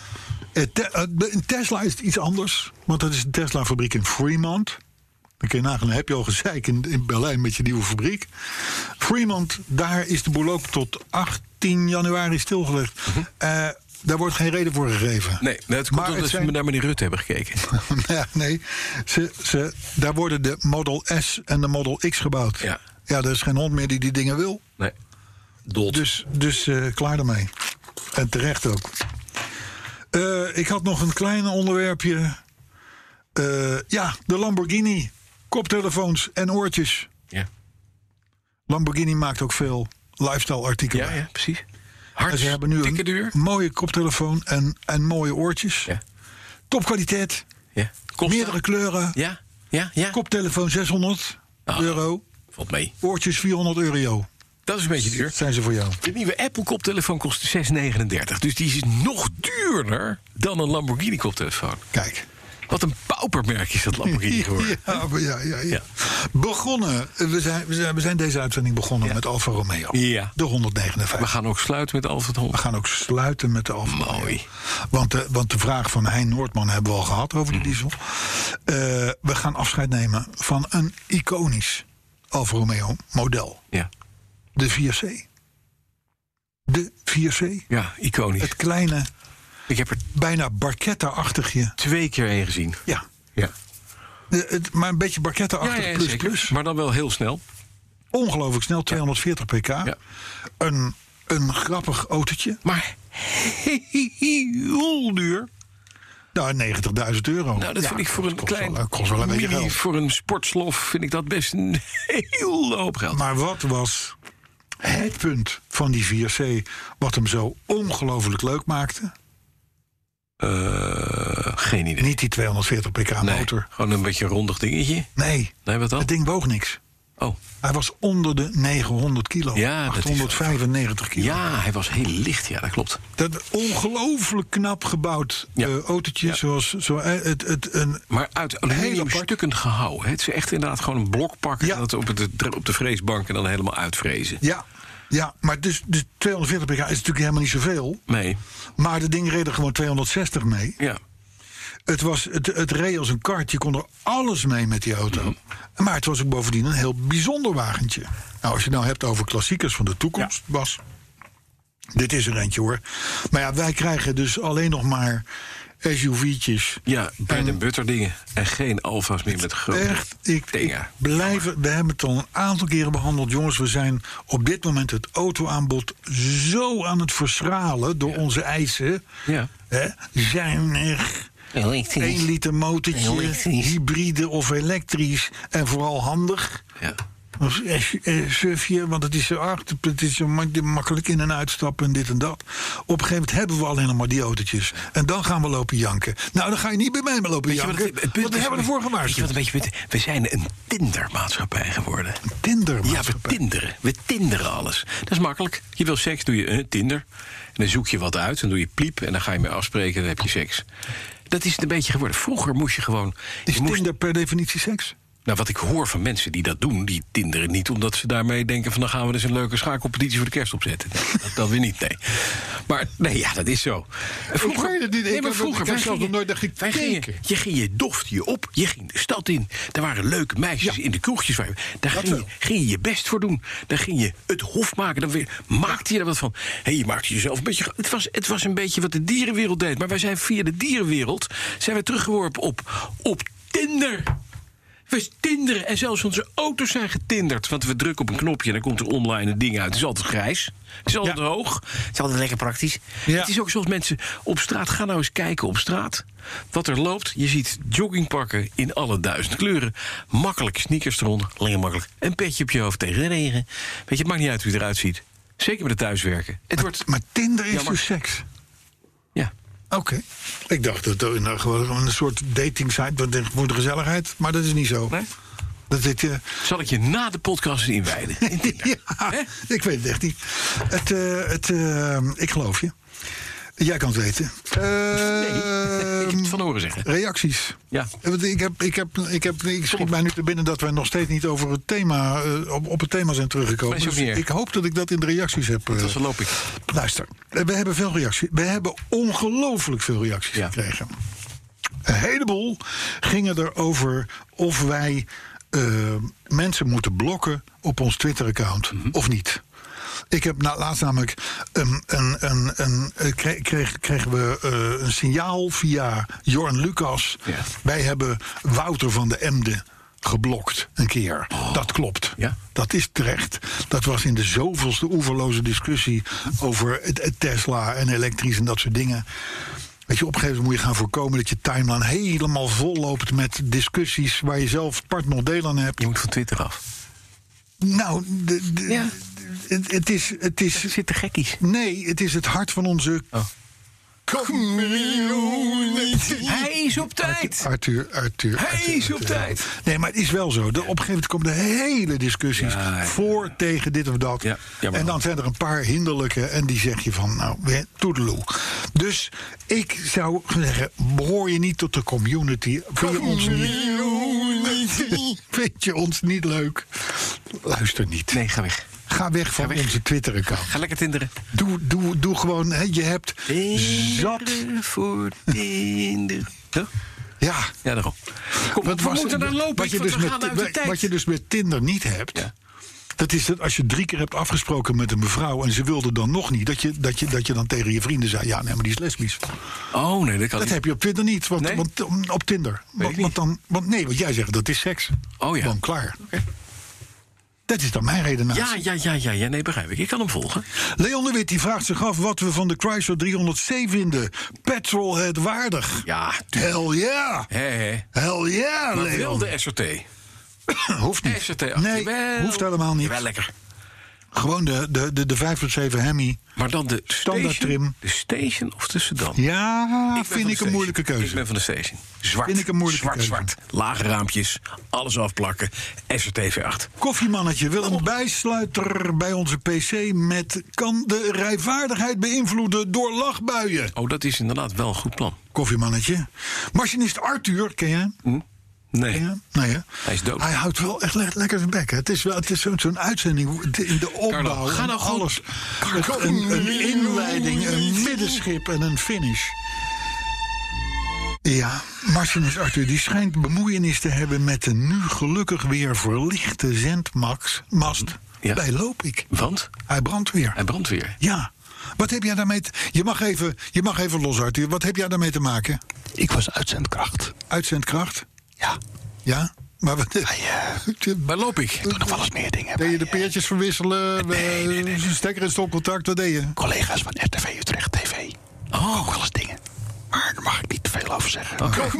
Tesla is iets anders. Want dat is een Tesla-fabriek in Fremont. Dan kun je nagaan, heb je al gezeik in Berlijn met je nieuwe fabriek. Fremont, daar is de boel ook tot 18 januari stilgelegd. Daar wordt geen reden voor gegeven. Nee, dat komt omdat ze naar meneer Rutte hebben gekeken. Nee, daar worden de Model S en de Model X gebouwd. Ja, er is geen hond meer die dingen wil. Nee, dood. Dus klaar ermee. En terecht ook. Ik had nog een klein onderwerpje. De Lamborghini. Koptelefoons en oortjes. Ja. Lamborghini maakt ook veel lifestyle-artikelen. Ja, precies. En ze hebben nu een mooie koptelefoon en mooie oortjes. Ja. Topkwaliteit. Ja. Meerdere kleuren. Ja. Koptelefoon €600. Valt mee. Oortjes €400. Dat is een beetje duur. Zijn ze voor jou? De nieuwe Apple-koptelefoon kost $639. Dus die is nog duurder dan een Lamborghini-koptelefoon. Kijk. Wat een paupermerk is dat Lamborghini geworden. Ja. Begonnen. We zijn deze uitzending begonnen met Alfa Romeo. Ja. De 159. We gaan ook sluiten met Alfa Romeo. We gaan ook sluiten met de Alfa Romeo. Mooi. Want de vraag van Hein Noordman hebben we al gehad over de diesel. We gaan afscheid nemen van een iconisch Alfa Romeo model. Ja. De 4C. De 4C. Ja, iconisch. Het kleine, ik heb er bijna Barchetta-achtige. 2 keer heen gezien. Ja. Ja. Maar een beetje Barchetta-achtig plus. Maar dan wel heel snel. Ongelooflijk snel, 240 pk. Ja. Een grappig autootje. Maar heel duur. Nou, €90.000. Nou, dat vind ik voor een klein... kost wel een beetje geld. Voor een sportslof vind ik dat best een heel hoop geld. Maar wat was het punt van die 4C... wat hem zo ongelooflijk leuk maakte? Geen idee. Niet die 240 pk motor. Gewoon een beetje een rondig dingetje. Nee, wat dan? Het ding woog niks. Oh. Hij was onder de 900 kilo. Ja, 895 kilo. Ja, hij was heel licht. Ja, dat klopt. Dat ongelooflijk knap gebouwd autootje. Ja. Maar uit aluminium stukken gehouden. Het is echt inderdaad gewoon een blok pakken... Ja. en dat op de freesbank en dan helemaal uitvrezen. Ja, maar dus 240 pk is natuurlijk helemaal niet zoveel. Nee. Maar de ding reed er gewoon 260 mee. Ja. Het reed als een kart. Je kon er alles mee met die auto. Mm-hmm. Maar het was ook bovendien een heel bijzonder wagentje. Nou, als je het nou hebt over klassiekers van de toekomst, Bas. Dit is er eentje, hoor. Maar ja, wij krijgen dus alleen nog maar SUV'tjes. Ja, bread and butter dingen. En geen Alfa's meer met grote dingen. We hebben het al een aantal keren behandeld. Jongens, we zijn op dit moment het autoaanbod zo aan het verschralen... door onze eisen. Ja. Zuinig... 1 liter motortje, hybride of elektrisch. En vooral handig. Ja. Of SUV'je, want het is zo makkelijk in- en uitstappen en dit en dat. Op een gegeven moment hebben we alleen nog maar die autootjes. En dan gaan we lopen janken. Nou, dan ga je niet bij mij maar lopen janken. Want we hebben ervoor gewaarschuwd. We zijn een Tindermaatschappij geworden. Een Tindermaatschappij? Ja, we tinderen alles. Dat is makkelijk. Je wil seks, doe je Tinder. En dan zoek je wat uit, dan doe je pliep. En dan ga je mee afspreken, dan heb je seks. Dat is het een beetje geworden. Vroeger moest je gewoon... Is Tinder per definitie seks? Nou, wat ik hoor van mensen die dat doen, die tinderen niet... omdat ze daarmee denken van... dan gaan we dus een leuke schaakcompetitie voor de kerst opzetten. Nee, dat weer niet, nee. Maar nee, ja, dat is zo. Vroeger, je ging je doftje op, je ging de stad in. Daar waren leuke meisjes in de kroegjes. Daar ging je je best voor doen. Daar ging je het hof maken. Dan maakte je er wat van. Je maakte jezelf een beetje... Het was een beetje wat de dierenwereld deed. Maar wij zijn via de dierenwereld... zijn we teruggeworpen op Tinder. We tinderen en zelfs onze auto's zijn getinderd. Want we drukken op een knopje en dan komt er online een ding uit. Het is altijd grijs. Het is altijd hoog. Het is altijd lekker praktisch. Ja. Het is ook zoals mensen op straat... Ga nou eens kijken op straat. Wat er loopt. Je ziet joggingpakken in alle 1000 kleuren. Makkelijk sneakers eronder. Alleen makkelijk. Een petje op je hoofd tegen de regen. Weet je, het maakt niet uit hoe je eruit ziet. Zeker met het thuiswerken. Maar Tinder is dus seks? Ja. Oké. Ik dacht dat het gewoon een soort dating site voor de gezelligheid. Maar dat is niet zo. Nee? Zal ik je na de podcast inwijden? Ik weet het echt niet. Ik geloof je. Jij kan het weten. Nee, ik heb het van horen zeggen. Reacties. Ja. Ik schiet mij nu te binnen dat wij nog steeds niet over het thema, op het thema zijn teruggekomen. Dus ik hoop dat ik dat in de reacties heb. Zo loop ik. Luister, we hebben veel reacties. We hebben ongelooflijk veel reacties gekregen. Een heleboel gingen erover of wij mensen moeten blokken op ons Twitter-account of niet. Ik heb laatst namelijk kregen we een signaal via Jorn Lucas. Ja. Wij hebben Wouter van de Emde geblokt een keer. Dat klopt. Ja? Dat is terecht. Dat was in de zoveelste oeverloze discussie over Tesla en elektrisch en dat soort dingen. Weet je, op een gegeven moment moet je gaan voorkomen dat je timeline helemaal vol loopt met discussies waar je zelf part nog deel aan hebt. Je moet van Twitter af. Nou, het is... Er zitten gekkies. Nee, het is het hart van onze... Hij is op tijd. Arthur. Hij is op tijd. Nee, maar het is wel zo. Op een gegeven moment komen de hele discussies voor, tegen dit of dat. Ja, en dan zijn er een paar hinderlijke en die zeg je van, nou, toedeloe. Dus ik zou zeggen, behoor je niet tot de community? Vind je ons niet leuk? Luister niet. Nee, ga weg. Ga weg van onze Twitter-account. Ga lekker tinderen. Doe gewoon, je hebt zat... voor Tinder. Huh? Ja, daarom. Kom, we moeten dan lopen. Wat je dus met Tinder niet hebt... Ja. Dat is dat als je 3 keer hebt afgesproken met een mevrouw... en ze wilde dan nog niet, dat je dan tegen je vrienden zei... ja, nee, maar die is lesbisch. Oh, nee, dat kan niet. Dat heb je op Twitter niet, want op Tinder. Want jij zegt dat is seks. Oh ja. Dan klaar. Okay. Dat is dan mijn redenatie. Ja, nee, begrijp ik. Ik kan hem volgen. Leon de Wit die vraagt zich af wat we van de Chrysler 300C vinden. Petrolhead waardig. Ja, hell yeah. Hell yeah, maar Leon. wel de SRT. Hoeft niet. SRT Nee, hoeft helemaal niet. Wel lekker. Gewoon de 5.7 Hemi. Maar dan de standaard station, trim. De Station of de Sedan? Ja, vind ik een moeilijke keuze. Ik ben van de Station. Zwart. Vind ik een moeilijke keuze. Zwart. Lage raampjes. Alles afplakken. SRT V8. Koffiemannetje wil een bijsluiter bij onze PC met... kan de rijvaardigheid beïnvloeden door lachbuien. Oh, dat is inderdaad wel een goed plan. Koffiemannetje. Machinist Arthur, ken je? Nee. Ja, nee, hij is dood. Hij houdt wel echt lekker zijn bek. Hè. Het is zo'n uitzending in de opbouw. Carlo, ga nou alles. Een inleiding, een middenschip en een finish. Ja, machinist Arthur die schijnt bemoeienis te hebben... met de nu gelukkig weer verlichte zendmast bij Lopik. Want? Hij brandt weer. Ja. Wat heb jij daarmee je mag even los, Arthur. Wat heb jij daarmee te maken? Ik was uitzendkracht. Uitzendkracht? Ja. Ja? Maar wat... Waar loop ik? Ik doe nog wel eens meer dingen. Deed je de peertjes verwisselen? Nee. Stekker in stopcontact? Wat deed je? Collega's van RTV Utrecht TV. Ook wel eens dingen. Maar daar mag ik niet te veel over zeggen. Okay.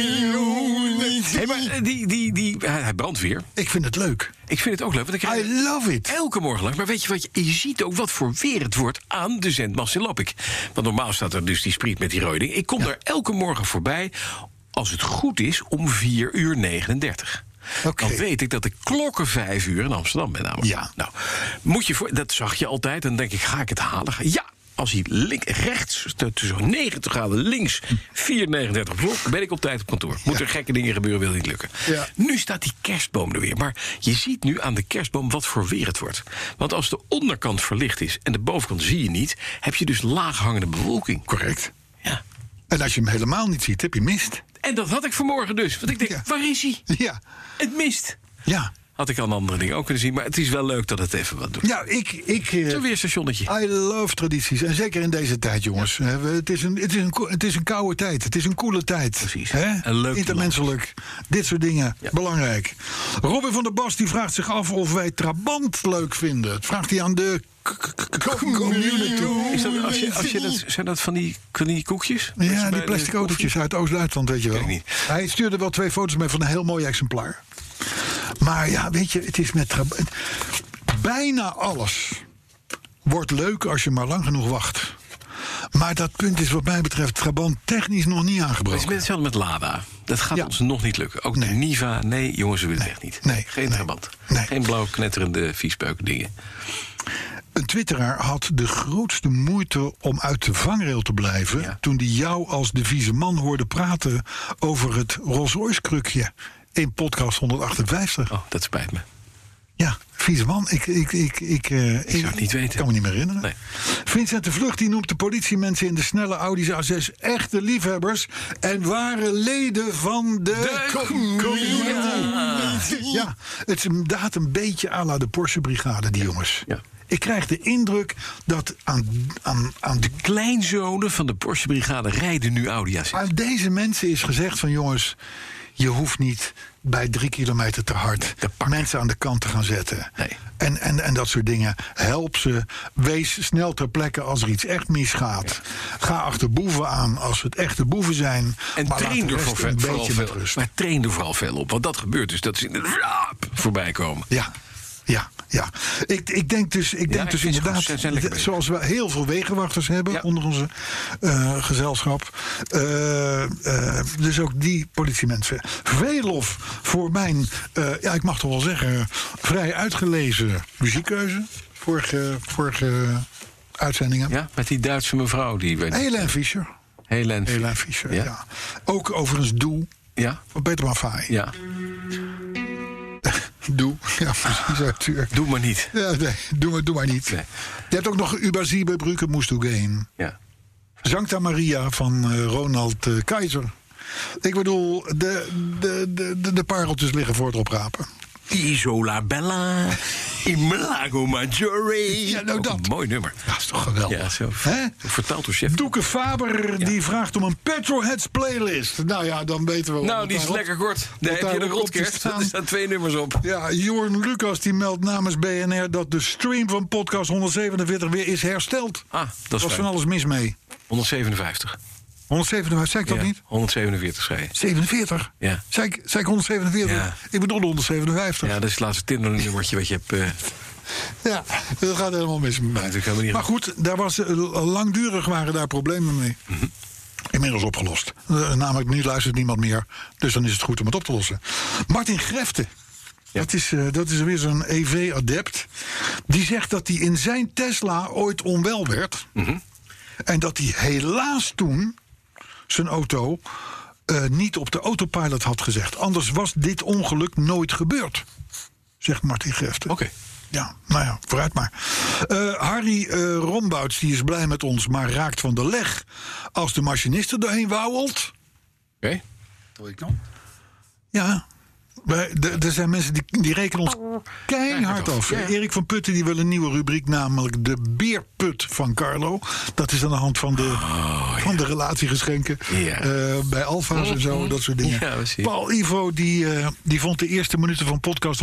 Hey, maar hij brandt weer. Ik vind het leuk. Ik vind het ook leuk. Want ik I love it. Elke morgen lang. Maar weet je wat? Je ziet ook wat voor weer het wordt aan de zendmast in Lopik. Want normaal staat er dus die spriet met die rode ding. Ik kom daar elke morgen voorbij... als het goed is, om 4:39. Okay. Dan weet ik dat ik klokken 5 uur in Amsterdam ben namelijk. Ja. Nou, dat zag je altijd. Dan denk ik, ga ik het halen? Ja, als hij rechts, tussen 90 graden links, 4:39 ben ik op tijd op kantoor. Moet er gekke dingen gebeuren, wil niet lukken. Ja. Nu staat die kerstboom er weer. Maar je ziet nu aan de kerstboom wat voor weer het wordt. Want als de onderkant verlicht is en de bovenkant zie je niet... heb je dus laaghangende bewolking. Correct. Ja. En als je hem helemaal niet ziet, heb je mist. En dat had ik vanmorgen dus. Want ik denk, waar is hij? Ja. Het mist. Ja. Had ik aan andere dingen ook kunnen zien. Maar het is wel leuk dat het even wat doet. Ja, zo'n weerstationnetje. I love tradities. En zeker in deze tijd, jongens. Ja. Het is een koude tijd. Het is een koele tijd. Precies. Een leuk intermenselijk. Dit soort dingen. Ja. Belangrijk. Robin van der Bas die vraagt zich af of wij Trabant leuk vinden. Dat vraagt hij aan de community. Is dat, zijn dat van die koekjes? Ja, die plastic autootjes uit Oost-Duitsland, weet je wel. Niet. Hij stuurde wel 2 foto's mee van een heel mooi exemplaar. Maar ja, weet je, het is met Trabant... Bijna alles wordt leuk als je maar lang genoeg wacht. Maar dat punt is wat mij betreft Trabant technisch nog niet aangebroken. Het is hetzelfde met Lada. Dat gaat ons nog niet lukken. Ook de Niva, nee, jongens, we willen het echt niet. Geen Trabant. Geen blauw knetterende viespeuken dingen. Een twitteraar had de grootste moeite om uit de vangrail te blijven... Ja. toen die jou als de vieze man hoorde praten over het Rolls-Royce-krukje in podcast 158. Oh, dat spijt me. Ja, vieze man. Ik zou het niet weten. Kan me niet meer herinneren. Nee. Vincent de Vlucht die noemt de politiemensen in de snelle Audi's A6 echte liefhebbers en waren leden van de community. Ja, het is inderdaad een beetje à la de Porsche-brigade, die jongens. Ja. Ik krijg de indruk dat aan de kleinzonen van de Porsche-brigade rijden nu Audi A6. Aan deze mensen is gezegd van jongens, je hoeft niet bij 3 kilometer te hard mensen aan de kant te gaan zetten. Nee. En dat soort dingen. Help ze. Wees snel ter plekke als er iets echt misgaat. Ja. Ga achter boeven aan als het echte boeven zijn. En train er vooral veel op. Maar train er vooral veel op. Want dat gebeurt dus. Dat ze in de voorbij komen. Ja. Ja. Ik denk dus inderdaad, zoals we heel veel wegenwachters hebben onder onze gezelschap. Dus ook die politiemensen. Veel lof voor mijn, ik mag toch wel zeggen, vrij uitgelezen muziekkeuze. Vorige uitzendingen. Ja, met die Duitse mevrouw. Helene Fischer. Helene Fischer, ja. Ook overigens Doe. Ja. Van Peter Maffay. Ja. Doe. Ja, precies, Arthur. Doe maar niet. Ja, nee, doe maar niet. Nee. Je hebt ook nog Über Sie Brücke musst du gehen. Ja. Sancta Maria van Ronald Keizer. Ik bedoel, de pareltjes liggen voor het oprapen. Isola Bella in Lago Maggiore. Ja, nou dat. Mooi nummer. Dat is toch geweldig. Ja, zo. Vertaald door chef. Doeke Faber die vraagt om een Petrolheads playlist. Nou ja, dan weten we. Nou, die is lekker kort. Daar heb je de rotkerst. Er staan 2 nummers op. Ja, Jorn Lucas die meldt namens BNR dat de stream van podcast 147 weer is hersteld. Dat is was van alles mis mee. 157. 157, zei ik dat niet? 147 zei je. 47? Ja. Zei ik 147? Ja. Ik bedoel 157. Ja, dat is het laatste Tinder-nummertje wat je hebt. Ja, dat gaat helemaal mis met mij. Maar goed, langdurig waren daar problemen mee. Mm-hmm. Inmiddels opgelost. Namelijk, nu luistert niemand meer. Dus dan is het goed om het op te lossen. Martin Grefte. Ja. Dat is weer zo'n EV-adept. Die zegt dat hij in zijn Tesla ooit onwel werd. Mm-hmm. En dat hij helaas toen zijn auto niet op de autopilot had gezegd. Anders was dit ongeluk nooit gebeurd, zegt Martin Grefte. Oké. Ja, nou ja, vooruit maar. Harry Rombouts, die is blij met ons, maar raakt van de leg als de machinist er doorheen wauwelt. Oké. Doe ik dan? Ja. Er zijn mensen die rekenen ons keihard af. Ja. Erik van Putten die wil een nieuwe rubriek, namelijk de beerput van Carlo. Dat is aan de hand van de relatiegeschenken. Ja. Bij Alfa's en zo, dat soort dingen. Ja, Paul Ivo die vond de eerste minuten van podcast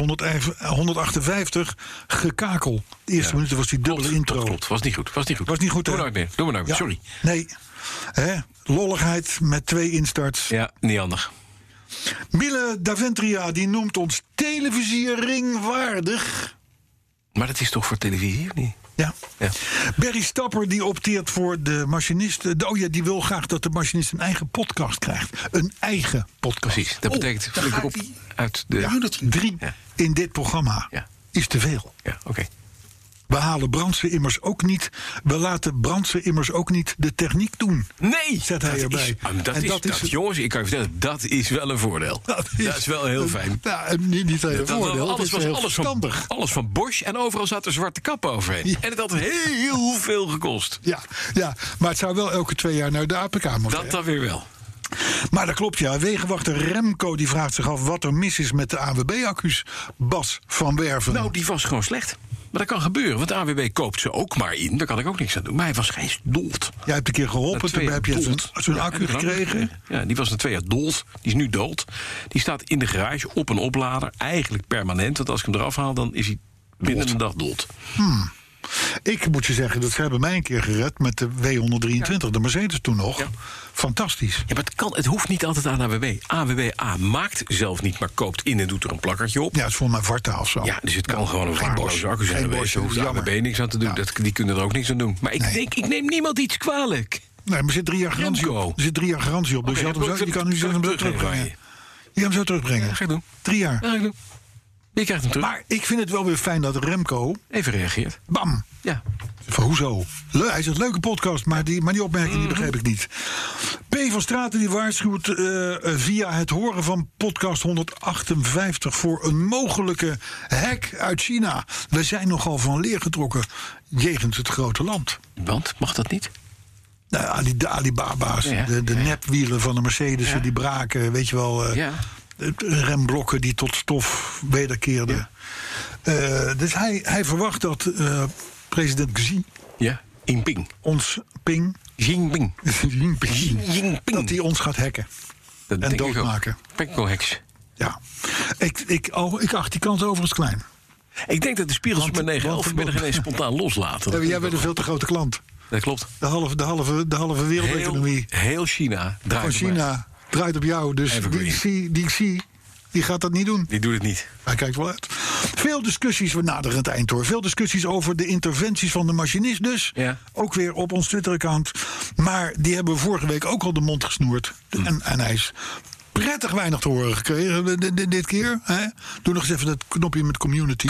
158 gekakel. De eerste minuten was die dubbele intro. Klopt. Was niet goed. Doe maar nooit meer. Sorry. Nee. Lolligheid met 2 instarts. Ja, niet handig. Mille Daventria die noemt ons televisiering-waardig. Maar dat is toch voor televisie, of niet? Ja. Barry Stapper die opteert voor de machinist. Die wil graag dat de machinist een eigen podcast krijgt. Een eigen podcast. Precies, dat betekent flikker op uit de... 3 in dit programma is te veel. Ja, oké. We halen Brandsen immers ook niet. We laten Brandsen immers ook niet de techniek doen. Nee! Zet hij erbij. Jongens, ik kan je vertellen, dat is wel een voordeel. Dat is wel heel fijn. Ja, niet een voordeel. Alles van Bosch en overal zat er zwarte kap overheen. Ja. En het had heel veel gekost. Ja, maar het zou wel elke 2 jaar naar de APK moeten. Dat dan weer wel. Maar dat klopt, ja. Wegenwachter Remco die vraagt zich af wat er mis is met de AWB-accu's. Bas van Werven. Nou, die was gewoon slecht. Maar dat kan gebeuren, want de AWB koopt ze ook maar in. Daar kan ik ook niks aan doen. Maar hij was geen dood. Jij hebt een keer geholpen, toen heb je zo'n accu gekregen. Ja, die was na 2 jaar dood. Die is nu dood. Die staat in de garage op een oplader. Eigenlijk permanent, want als ik hem eraf haal, dan is hij binnen een dag dood. Ik moet je zeggen, dat ze hebben mij een keer gered met de W123, de Mercedes toen nog. Ja. Fantastisch. Ja, maar het hoeft niet altijd aan AWB. AWB maakt zelf niet, maar koopt in en doet er een plakkertje op. Ja, het is volgens mij Varta of zo. Ja, dus het kan gewoon een waardeloze accu zijn geweest. Daar hoeft AWB niks aan te doen. Ja. Die kunnen er ook niks aan doen. Maar ik neem niemand iets kwalijk. Nee, maar er zit 3 jaar garantie op. Dus je kan hem zo terugbrengen. Je kan hem zo terugbrengen. Ja, ga ik doen. 3 jaar. Ja, ga ik doen. Je krijgt hem terug. Maar ik vind het wel weer fijn dat Remco even reageert. Bam. Ja. Hoezo? Hij is een leuke podcast, maar die opmerking die begreep ik niet. P. van Straten die waarschuwt via het horen van podcast 158 voor een mogelijke hack uit China. We zijn nogal van leer getrokken jegens het grote land. Want? Mag dat niet? Nou, de Alibaba's, de nepwielen van de Mercedes, die braken, weet je wel. Remblokken die tot stof wederkeerden. Ja. Dus hij verwacht dat president Xi... Ja, Jinping. Ons Jinping. Dat hij ons gaat hacken. Dat en doodmaken. Penko-hacks. Ja. Ik acht die kans overigens klein. Ik denk dat de spiegels met 9/11 vanmiddag ineens spontaan loslaten. Jij bent een veel te grote klant. Dat klopt. De halve wereldeconomie. Heel China draait op jou. Dus die gaat dat niet doen. Die doet het niet. Hij kijkt wel uit. Veel discussies, we naderen het eind hoor. Veel discussies over de interventies van de machinist dus. Ja. Ook weer op ons Twitter-account. Maar die hebben we vorige week ook al de mond gesnoerd. En hij is prettig weinig te horen gekregen dit keer. Hè? Doe nog eens even dat knopje met community.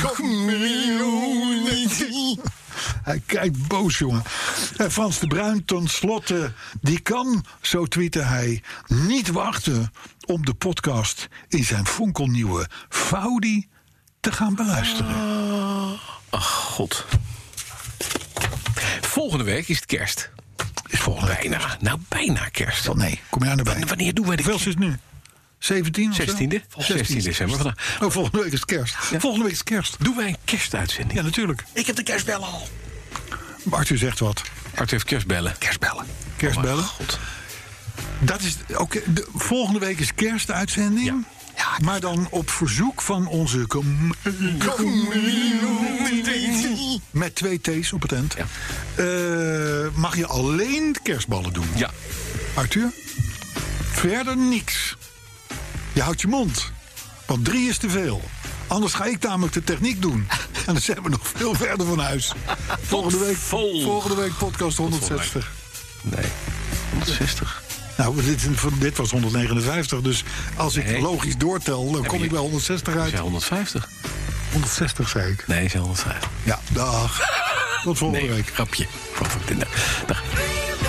Hij kijkt boos, jongen. Frans de Bruin, ten slotte, die kan, zo tweette hij, niet wachten om de podcast in zijn fonkelnieuwe Faudi te gaan beluisteren. Ach, god. Volgende week is het kerst. Is volgende week Bijna. kerst? Nou, bijna kerst. Wel, nee, kom jij erbij. Wanneer doen wij de Hoeveel is het nu? 17 of zo? 16e december vandaag. Oh, volgende week is het kerst. Ja. Volgende week is kerst. Doen wij een kerstuitzending? Ja, natuurlijk. Ik heb de kerstbellen al. Arthur zegt wat. Arthur heeft kerstbellen. Kerstbellen. Kerstbellen. Oh, god. Dat is oké. Volgende week is kerstuitzending. Ja. Ja, Maar dan op verzoek van onze met 2 T's op het eind. Ja. Mag je alleen de kerstballen doen. Ja. Arthur? Verder niks. Je houdt je mond. Want 3 is te veel. Anders ga ik namelijk de techniek doen. En dan zijn we nog veel verder van huis. Volgende week podcast 160. Nee, 160. Nou, dit was 159. Dus als ik logisch doortel, dan kom ik bij 160 uit. Is hij 150? 160 zei ik. Nee, is hij 150. Ja, dag. Tot volgende week. Grapje. Dag.